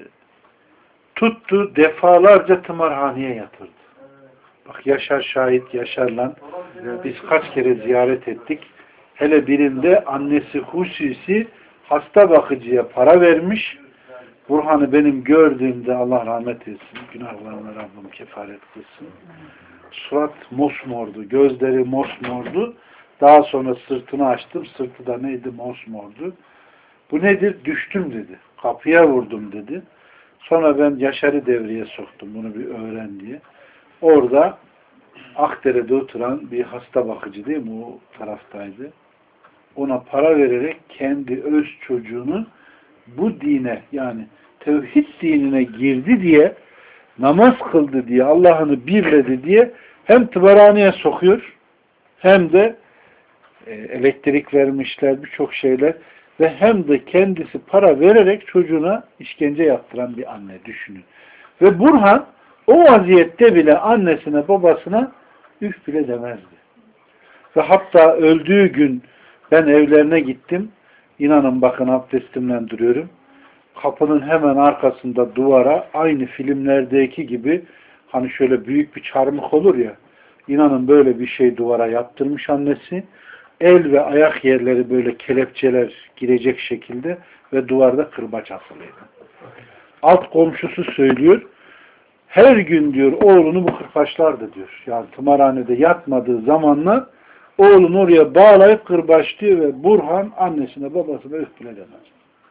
S1: tuttu, defalarca tımarhaneye yatırdı. Bak Yaşar şahit, Yaşar'la biz kaç kere ziyaret ettik. Hele birinde annesi hususi hasta bakıcıya para vermiş. Burhan'ı benim gördüğümde Allah rahmet etsin. Günahlarına Rabbim kefaret kılsın. Surat mosmordu. Gözleri mosmordu. Daha sonra sırtını açtım. Sırtı da neydi? Mosmordu. Bu nedir? Düştüm dedi. Kapıya vurdum dedi. Sonra ben Yaşar'ı devreye soktum. Bunu bir öğren diye. Orada Akdere'de oturan bir hasta bakıcı değil mi? O taraftaydı. Ona para vererek kendi öz çocuğunu bu dine, yani tevhid dinine girdi diye, namaz kıldı diye, Allah'ını birledi diye hem tımarhaneye sokuyor hem de e, elektrik vermişler, birçok şeyler ve hem de kendisi para vererek çocuğuna işkence yaptıran bir anne düşünün. Ve Burhan o vaziyette bile annesine, babasına üf bile demezdi. Ve hatta öldüğü gün ben evlerine gittim. İnanın bakın abdestimle duruyorum. Kapının hemen arkasında duvara aynı filmlerdeki gibi hani şöyle büyük bir çarmıh olur ya, İnanın böyle bir şey duvara yaptırmış annesi. El ve ayak yerleri böyle kelepçeler girecek şekilde ve duvarda kırbaç asılıydı. Alt komşusu söylüyor. Her gün diyor oğlunu bu kırbaçlardı diyor. Yani tımarhanede yatmadığı zamanlar oğlunu oraya bağlayıp kırbaçlıyor ve Burhan annesine babasına öf bile demez.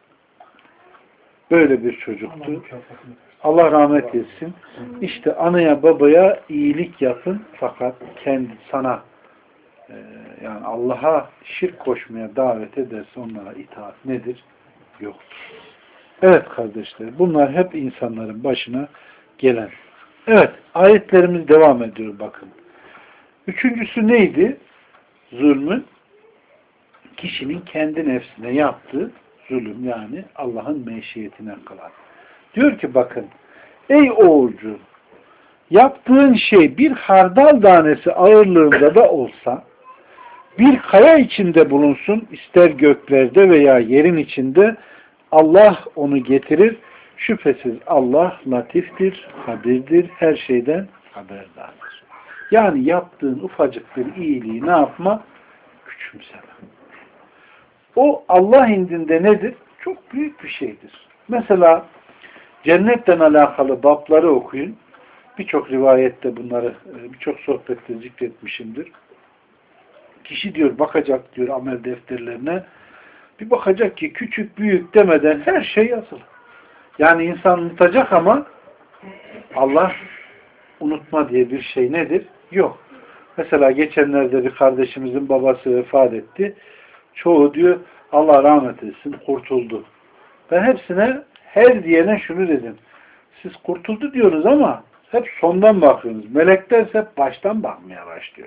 S1: Böyle bir çocuktu. Allah rahmet etsin. İşte anaya babaya iyilik yapın fakat kendi sana e, yani Allah'a şirk koşmaya davet ederse onlara itaat nedir? Yoktur. Evet kardeşler, bunlar hep insanların başına gelen. Evet, ayetlerimiz devam ediyor bakın. Üçüncüsü neydi? Zulmün kişinin kendi nefsine yaptığı zulüm, yani Allah'ın meşiyetine kılan. Diyor ki bakın, ey oğulcu, yaptığın şey bir hardal tanesi ağırlığında da olsa, bir kaya içinde bulunsun, ister göklerde veya yerin içinde, Allah onu getirir. Şüphesiz Allah latiftir, habirdir, her şeyden haberdardır. Yani yaptığın ufacık bir iyiliği ne yapma? Küçümseme. O Allah indinde nedir? Çok büyük bir şeydir. Mesela cennetten alakalı babları okuyun. Birçok rivayette bunları, birçok sohbette zikretmişimdir. Kişi diyor bakacak diyor amel defterlerine, bir bakacak ki küçük büyük demeden her şey yazılı. Yani insan unutacak ama Allah unutma diye bir şey nedir? Yok. Mesela geçenlerde bir kardeşimizin babası vefat etti. Çoğu diyor Allah rahmet etsin kurtuldu. Ben hepsine her diyene şunu dedim. Siz kurtuldu diyorsunuz ama hep sondan bakıyorsunuz. Melekler hep baştan bakmaya başlıyor.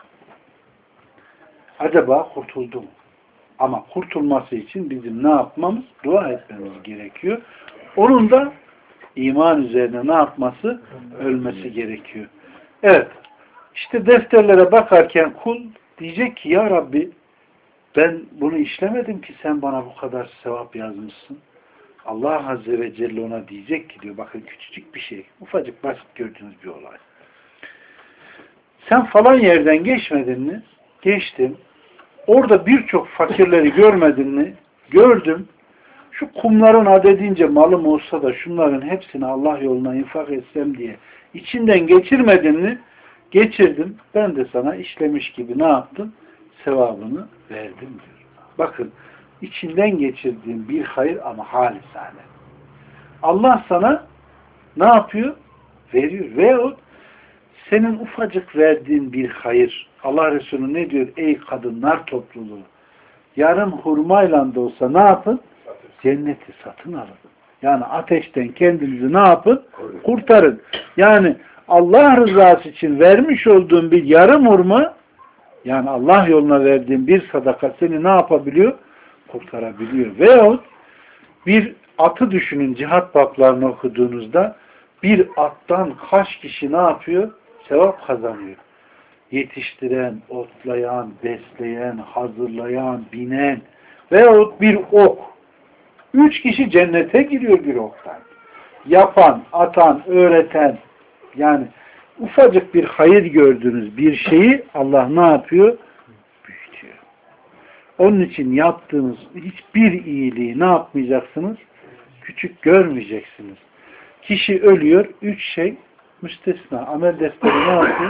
S1: Acaba kurtuldu mu? Ama kurtulması için bizim ne yapmamız? Dua etmemiz gerekiyor. Onun da iman üzerine ne yapması? Ölmesi gerekiyor. Evet. İşte defterlere bakarken kul diyecek ki ya Rabbi ben bunu işlemedim ki sen bana bu kadar sevap yazmışsın. Allah Azze ve Celle ona diyecek ki diyor bakın küçücük bir şey. Ufacık basit gördüğünüz bir olay. Sen falan yerden geçmedin mi? Geçtim. Orada birçok fakirleri görmedin mi? Gördüm. Şu kumların adedince malım olsa da şunların hepsini Allah yoluna infak etsem diye içinden geçirmedin mi? Geçirdim. Ben de sana işlemiş gibi ne yaptım? Sevabını verdim diyor. Bakın içinden geçirdiğin bir hayır ama halisane. Allah sana ne yapıyor? veriyor. Veyahut senin ufacık verdiğin bir hayır. Allah Resulü ne diyor? Ey kadınlar topluluğu, yarım hurmayla da olsa ne yapın? Cenneti satın alın. Yani ateşten kendinizi ne yapın? Kurtarın. Yani Allah rızası için vermiş olduğun bir yarım hurma, yani Allah yoluna verdiğin bir sadaka seni ne yapabiliyor? Kurtarabiliyor. Veyahut bir atı düşünün, cihat bablarını okuduğunuzda bir attan kaç kişi ne yapıyor? Sevap kazanıyor. Yetiştiren, otlayan, besleyen, hazırlayan, binen veyahut bir ok. Üç kişi cennete giriyor bir oktan. Yapan, atan, öğreten, yani ufacık bir hayır gördüğünüz bir şeyi Allah ne yapıyor? Büyütüyor. Onun için yaptığınız hiçbir iyiliği ne yapmayacaksınız? Küçük görmeyeceksiniz. Kişi ölüyor, üç şey müstesna. Amel defteri ne yapıyor?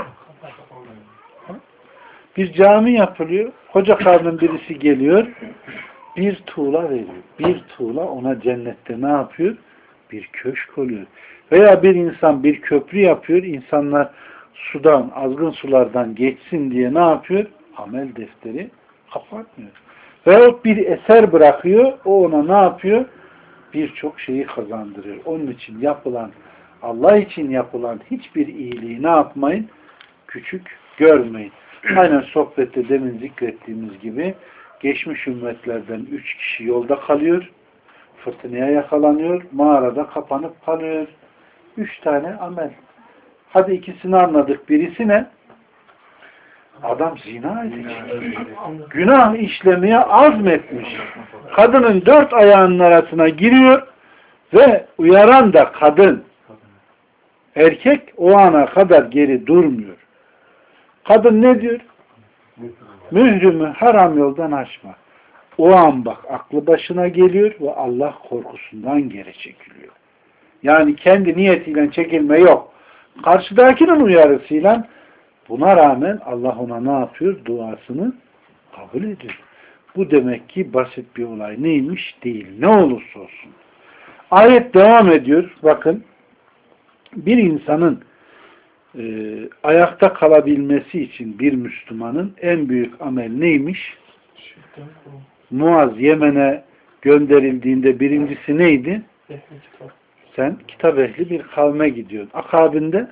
S1: Bir cami yapılıyor, koca karnın birisi geliyor, bir tuğla veriyor. Bir tuğla ona cennette ne yapıyor? Bir köşk oluyor. Veya bir insan bir köprü yapıyor, insanlar sudan, azgın sulardan geçsin diye ne yapıyor? Amel defteri kapatmıyor. Veyahut bir eser bırakıyor, o ona ne yapıyor? Birçok şeyi kazandırıyor. Onun için yapılan, Allah için yapılan hiçbir iyiliği ne yapmayın? Küçük görmeyin. Aynen sohbette demin zikrettiğimiz gibi geçmiş ümmetlerden üç kişi yolda kalıyor, fırtınaya yakalanıyor, mağarada kapanıp kalıyor. Üç tane amel. Hadi ikisini anladık. Birisi ne? Adam zina edecek. Günah işlemeye azmetmiş. Kadının dört ayağının arasına giriyor ve uyaran da kadın. Erkek o ana kadar geri durmuyor. Kadın ne diyor? Mührümü haram yoldan açma. O an bak aklı başına geliyor ve Allah korkusundan geri çekiliyor. Yani kendi niyetiyle çekilme yok. Karşıdakinin uyarısıyla buna rağmen Allah ona ne yapıyor? Duasını kabul ediyor. Bu demek ki basit bir olay neymiş? Değil. Ne olursa olsun. Ayet devam ediyor. Bakın bir insanın e, ayakta kalabilmesi için bir Müslümanın en büyük amel neymiş? Muaz Yemen'e gönderildiğinde birincisi neydi? Sen kitap ehli bir kavme gidiyorsun. Akabinde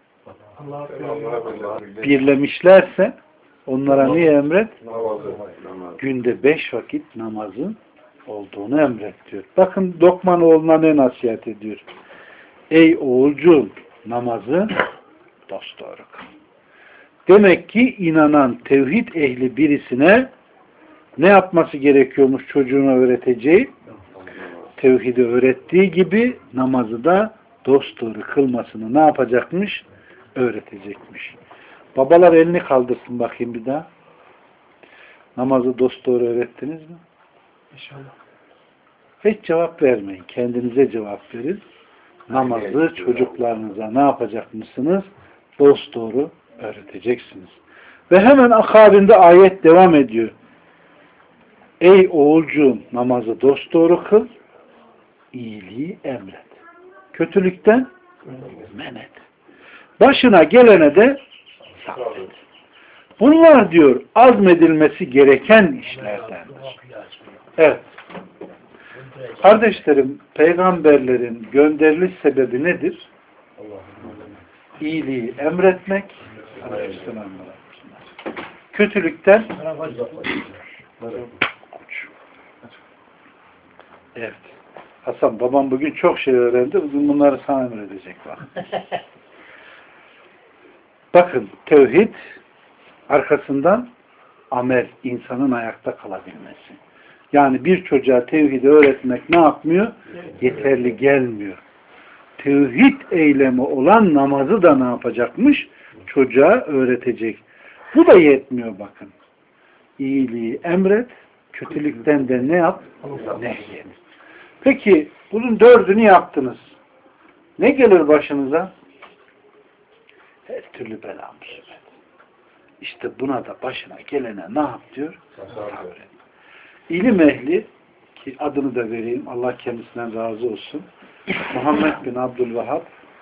S1: birlemişlerse onlara niye emret? Günde beş vakit namazın olduğunu emret diyor. Bakın Lokman oğluna ne nasihat ediyor? Ey oğulcuğum, namazı dosdoğru kıl. Demek ki inanan tevhid ehli birisine ne yapması gerekiyormuş çocuğuna öğreteceği? Tevhidi öğrettiği gibi namazı da dosdoğru kılmasını ne yapacakmış? Öğretecekmiş. Babalar elini kaldırsın bakayım bir daha. Namazı dosdoğru öğrettiniz mi?
S2: İnşallah.
S1: Hiç cevap vermeyin. Kendinize cevap verin. Namazı çocuklarınıza ne yapacakmışsınız? Dosdoğru öğreteceksiniz. Ve hemen akabinde ayet devam ediyor. Ey oğulcuğum, namazı dosdoğru kıl, iyiliği emret. Kötülükten men et. Başına gelene de sabret. Bunlar diyor azmedilmesi gereken işlerdendir. Evet. Kardeşlerim, peygamberlerin gönderiliş sebebi nedir? İyiliği emretmek, kötülükten evet. Hasan, babam bugün çok şey öğrendi. Bugün bunları sana emredecek bak. Bakın, tevhid arkasından amel, insanın ayakta kalabilmesi. Yani bir çocuğa tevhidi öğretmek ne yapmıyor? Yeterli gelmiyor. Tevhid eylemi olan namazı da ne yapacakmış? Çocuğa öğretecek. Bu da yetmiyor bakın. İyiliği emret, kötülükten de ne yap? Nehyet. Peki bunun dördünü yaptınız. Ne gelir başınıza? Her türlü bela musibet. İşte buna da başına gelene ne yap diyor? Sabret. İlim ehli, ki adını da vereyim, Allah kendisinden razı olsun. Muhammed bin Abdülvahhab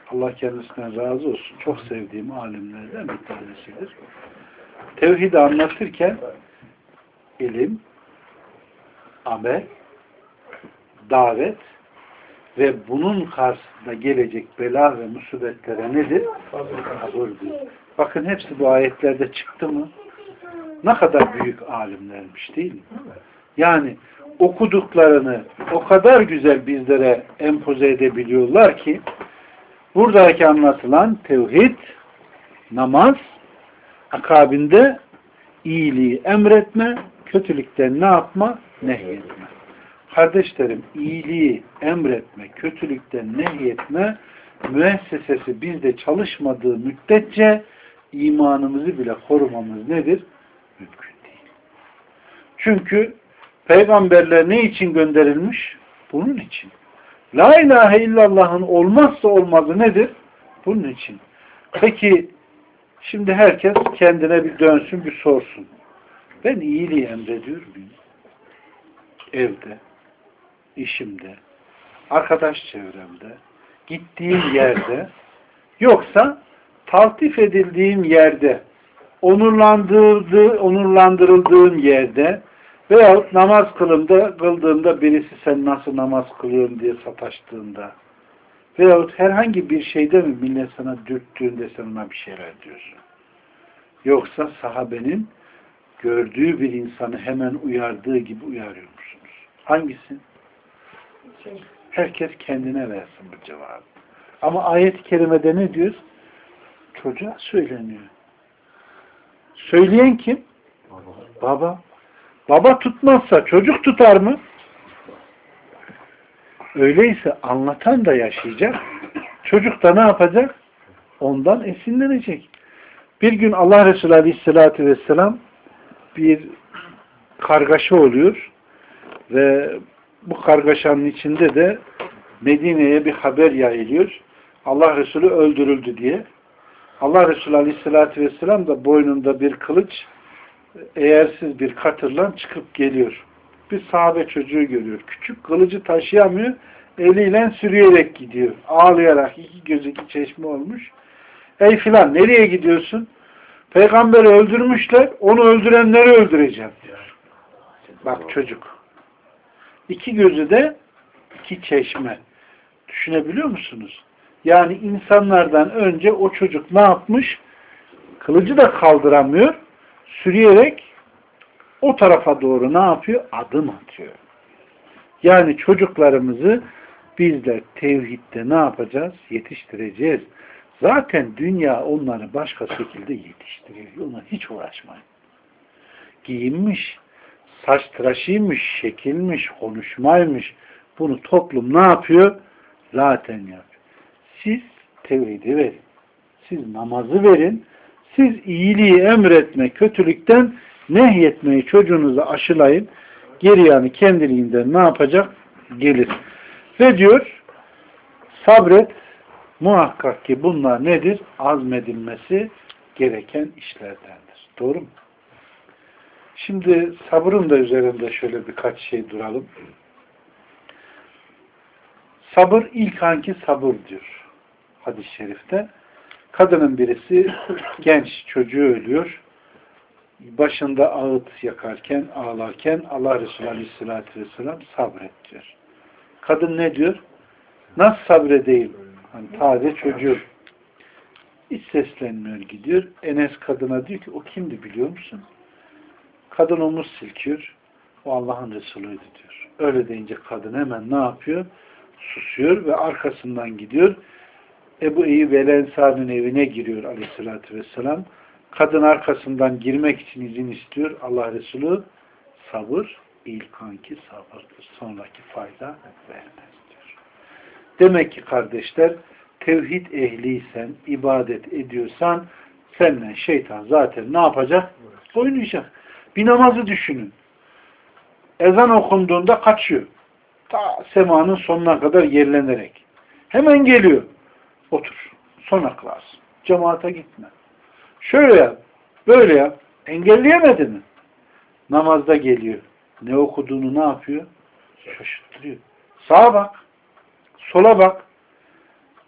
S1: Allah kendisinden razı olsun. Çok sevdiğim alimlerden bir tanesidir. Tevhidi anlatırken ilim, amel, davet ve bunun karşısında gelecek bela ve musibetlere nedir? Sabırdır. Bakın hepsi bu ayetlerde çıktı mı? Ne kadar büyük alimlermiş değil mi? Yani okuduklarını o kadar güzel bizlere empoze edebiliyorlar ki buradaki anlatılan tevhid, namaz, akabinde iyiliği emretme, kötülükten ne yapma? Nehyetme. Kardeşlerim, iyiliği emretme, kötülükten nehyetme müessesesi bizde çalışmadığı müddetçe imanımızı bile korumamız nedir? Mümkün değil. Çünkü peygamberler ne için gönderilmiş? Bunun için. La ilahe illallah'ın olmazsa olmazı nedir? Bunun için. Peki şimdi herkes kendine bir dönsün, bir sorsun. Ben iyiliği emrediyor muyum? Evde, işimde, arkadaş çevremde, gittiğim yerde, yoksa taltif edildiğim yerde, onurlandırıldığı, onurlandırıldığım yerde veyahut namaz kılımda, kıldığımda birisi sen nasıl namaz kılıyorsun diye sataştığında veyahut herhangi bir şeyde mi millet sana dürttüğünde sen ona bir şeyler diyorsun. Yoksa sahabenin gördüğü bir insanı hemen uyardığı gibi uyarıyor musunuz? Hangisi? Herkes kendine versin bu cevabı. Ama ayet-i kerimede ne diyor? Çocuğa söyleniyor. Söyleyen kim? Baba. Baba tutmazsa çocuk tutar mı? Öyleyse anlatan da yaşayacak. Çocuk da ne yapacak? Ondan esinlenecek. Bir gün Allah Resulü Aleyhisselatü Vesselam bir kargaşa oluyor ve bu kargaşanın içinde de Medine'ye bir haber yayılıyor. Allah Resulü öldürüldü diye. Allah Resulü Aleyhisselatü Vesselam da boynunda bir kılıç, eğersiz bir katırla çıkıp geliyor. Bir sahabe çocuğu görüyor. Küçük, kılıcı taşıyamıyor. Eliyle sürüyerek gidiyor. Ağlayarak, iki gözü iki çeşme olmuş. Ey filan nereye gidiyorsun? Peygamberi öldürmüşler. Onu öldürenleri öldüreceğim diyor. Bak çocuk. İki gözü de iki çeşme. Düşünebiliyor musunuz? Yani insanlardan önce o çocuk ne yapmış? Kılıcı da kaldıramıyor. Sürüyerek o tarafa doğru ne yapıyor? Adım atıyor. Yani çocuklarımızı bizler tevhidde ne yapacağız? Yetiştireceğiz. Zaten dünya onları başka şekilde yetiştiriyor. Ona hiç uğraşmayın. Giyinmiş, saç tıraşıymış, şekilmiş, konuşmaymış. Bunu toplum ne yapıyor? Zaten yapıyor. Siz tevhidi verin. Siz namazı verin. Siz iyiliği emretme, kötülükten nehyetmeyi çocuğunuza aşılayın. Geri yani kendiliğinden ne yapacak? Gelir. Ve diyor sabret, muhakkak ki bunlar nedir? Azmedilmesi gereken işlerdendir. Doğru mu? Şimdi sabrın da üzerinde şöyle birkaç şey duralım. Sabır ilk anki sabır diyor hadis-i şerifte. Kadının birisi genç çocuğu ölüyor. Başında ağıt yakarken, ağlarken Allah Resulü Aleyhisselatü Vesselam sabret diyor. Kadın ne diyor? Nasıl sabredeyim? Hani taze çocuğu. Hiç seslenmiyor gidiyor. Enes kadına diyor ki o kimdi biliyor musun? Kadın omuz silkiyor. O Allah'ın Resulü'ydü diyor. Öyle deyince kadın hemen ne yapıyor? Susuyor ve arkasından gidiyor. Ebu Eyyub el-Ensari'nin evine giriyor Aleyhisselatü Vesselam. Kadın arkasından girmek için izin istiyor. Allah Resulü sabır ilk anki sabırdır. Sonraki fayda vermez diyor. Demek ki kardeşler tevhid ehliysen, ibadet ediyorsan seninle şeytan zaten ne yapacak? Oynayacak. Bir namazı düşünün. Ezan okunduğunda kaçıyor. Ta semanın sonuna kadar yerlenerek. Hemen geliyor. Otur. Sona kılarsın. Cemaate gitme. Şöyle yap. Böyle yap. Engelleyemedi mi? Namazda geliyor. Ne okuduğunu ne yapıyor? Şaşırtıyor. Sağa bak. Sola bak.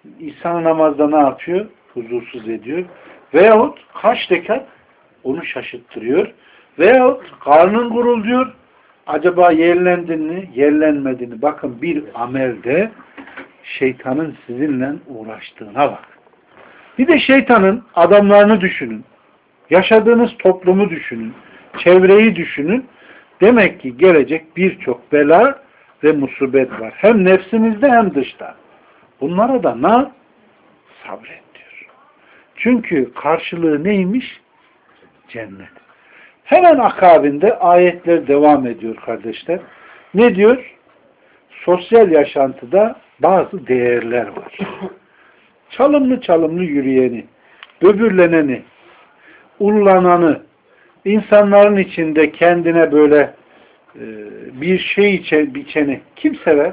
S1: İnsanı namazda ne yapıyor? Huzursuz ediyor. Veyahut kaç rekat onu şaşırttırıyor. Veyahut karnın gurulduyor. Acaba yerlendin mi? Yerlenmedin mi? Bakın bir amelde şeytanın sizinle uğraştığına bak. Bir de şeytanın adamlarını düşünün. Yaşadığınız toplumu düşünün. Çevreyi düşünün. Demek ki gelecek birçok bela ve musibet var. Hem nefsinizde hem dışta. Bunlara da ne? Sabret diyor. Çünkü karşılığı neymiş? Cennet. Hemen akabinde ayetler devam ediyor kardeşler. Ne diyor? Sosyal yaşantıda bazı değerler var. Çalımlı çalımlı yürüyeni, böbürleneni, ullananı, insanların içinde kendine böyle e, bir şey içe, biçeni kim sever?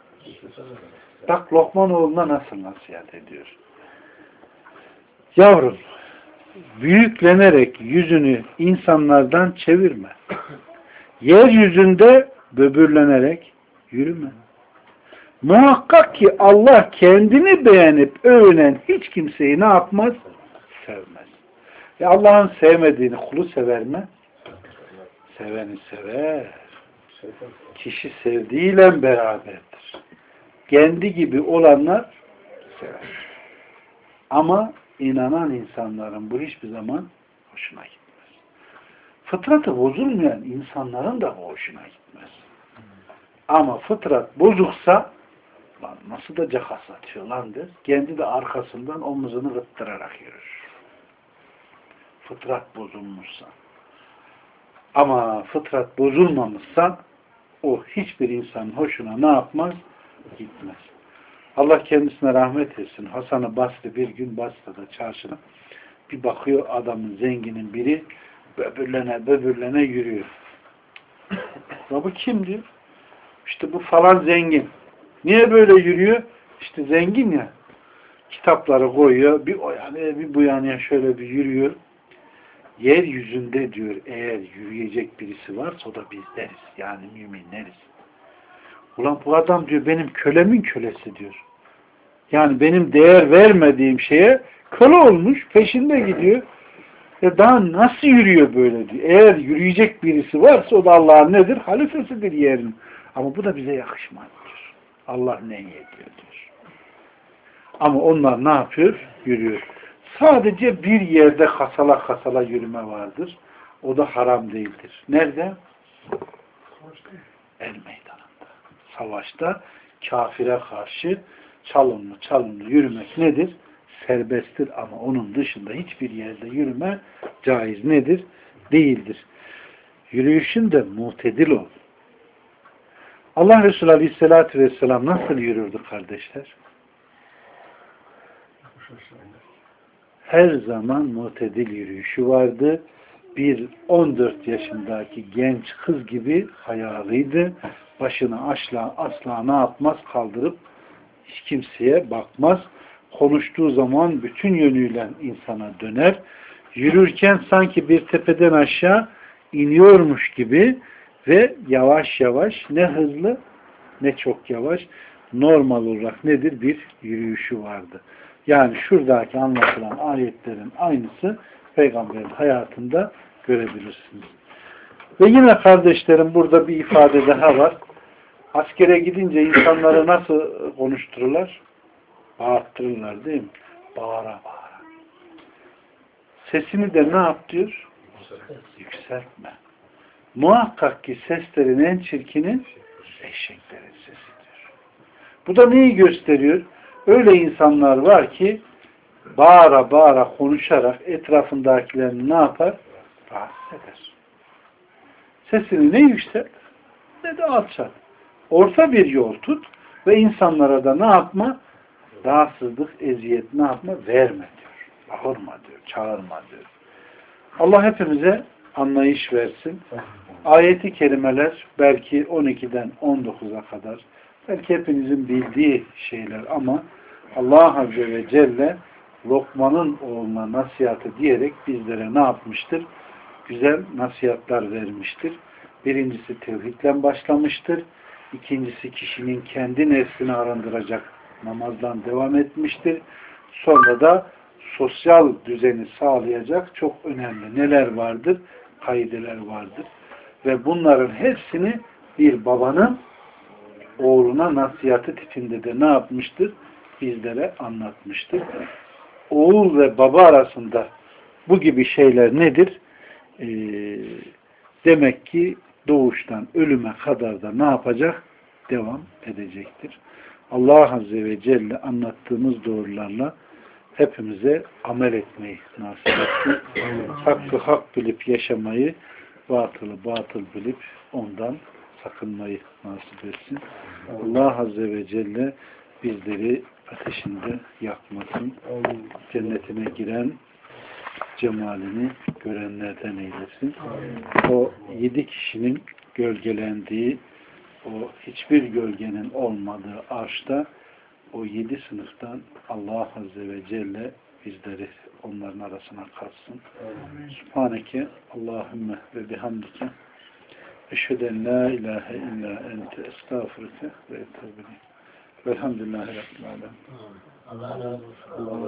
S1: Bak Lokmanoğlu'na nasıl nasihat ediyor. Yavrum, büyüklenerek yüzünü insanlardan çevirme. Yeryüzünde böbürlenerek yürüme. Muhakkak ki Allah kendini beğenip övünen hiç kimseyi ne yapmaz? Sevmez. E Allah'ın sevmediğini kulu sever mi? Seveni sever. Kişi sevdiğiyle beraberdir. Kendi gibi olanlar sever. Ama inanan insanların bu hiçbir zaman hoşuna gitmez. Fıtratı bozulmayan insanların da bu hoşuna gitmez. Ama fıtrat bozuksa lan nasıl da cakas atıyor lan der. Kendi de arkasından omuzunu gıttırarak yürür. Fıtrat bozulmuşsa. Ama fıtrat bozulmamışsa o hiçbir insanın hoşuna ne yapmaz? Gitmez. Allah kendisine rahmet etsin. Hasan-ı Basri bir gün Basra'da çarşıda bir bakıyor adamın zenginin biri böbürlene böbürlene yürüyor. Ya bu kim diyor? İşte bu falan zengin. Niye böyle yürüyor? İşte zengin ya. Kitapları koyuyor. Bir o yana bir bu yana şöyle bir yürüyor. Yeryüzünde diyor eğer yürüyecek birisi varsa o da bizleriz. Yani müminleriz. Ulan bu adam diyor benim kölemin kölesi diyor. Yani benim değer vermediğim şeye köle olmuş, peşinde gidiyor. E daha nasıl yürüyor böyle diyor. Eğer yürüyecek birisi varsa o da Allah'ın nedir? Halifesidir yerin. Ama bu da bize yakışmaz diyor. Allah ne ediyor diyor. Ama onlar ne yapıyor? Yürüyor. Sadece bir yerde kasala kasala yürüme vardır. O da haram değildir. Nerede? El meydanında. Savaşta kafire karşı çalımlı çalımlı yürümek nedir? Serbesttir ama onun dışında hiçbir yerde yürüme caiz nedir? Değildir. Yürüyüşün de mutedil ol. Allah Resulü Aleyhisselatü Vesselam nasıl yürürdü kardeşler? Her zaman mutedil yürüyüşü vardı. Bir on dört yaşındaki genç kız gibi hayalıydı. Başını asla, asla ne yapmaz? Kaldırıp hiç kimseye bakmaz. Konuştuğu zaman bütün yönüyle insana döner. Yürürken sanki bir tepeden aşağı iniyormuş gibi ve yavaş yavaş ne hızlı ne çok yavaş normal olarak nedir? Bir yürüyüşü vardı. Yani şuradaki anlatılan ayetlerin aynısı Peygamberin hayatında görebilirsiniz. Ve yine kardeşlerim burada bir ifade daha var. Askere gidince insanları nasıl konuştururlar? Bağırttırırlar değil mi? Bağıra bağıra. Sesini de ne yap diyor? Yükseltme. Muhakkak ki seslerin en çirkini eşeklerin sesidir. Bu da neyi gösteriyor? Öyle insanlar var ki bağıra bağıra konuşarak etrafındakilerini ne yapar? Rahatsız eder. Sesini ne yükselt ne de alçalt. Orta bir yol tut ve insanlara da ne yapma? Rahatsızlık, eziyet ne yapma? Verme diyor. Bağırma diyor. Çağırma diyor. Allah hepimize anlayış versin. Ayeti kerimeler belki on ikiden on dokuza kadar belki hepinizin bildiği şeyler ama Allah Azze ve Celle Lokman'ın oğluna nasihatı diyerek bizlere ne yapmıştır? Güzel nasihatler vermiştir. Birincisi tevhidle başlamıştır. İkincisi kişinin kendi nefsini arındıracak namazdan devam etmiştir. Sonra da sosyal düzeni sağlayacak çok önemli neler vardır? Kaideler vardır. Ve bunların hepsini bir babanın oğluna nasihatı tipinde de ne yapmıştır? Bizlere anlatmıştır. Oğul ve baba arasında bu gibi şeyler nedir? Ee, demek ki doğuştan ölüme kadar da ne yapacak? Devam edecektir. Allah Azze ve Celle anlattığımız doğrularla hepimize amel etmeyi nasip etsin. Hakkı hak bilip yaşamayı, batılı batıl bilip ondan sakınmayı nasip etsin. Allah Azze ve Celle bizleri ateşinde yakmasın. Cennetine giren cemalini görenlerden eylesin. O yedi kişinin gölgelendiği, o hiçbir gölgenin olmadığı arşta o yedi sınıftan Allah Azze ve Celle bizleri onların arasına katsın. Subhaneke Allahümme ve bihamdike eşheden la ilahe illa ente estağfurke ve etûbü ileyk. Velhamdülillahi Rabbil alemin.
S4: Allah razı olsun.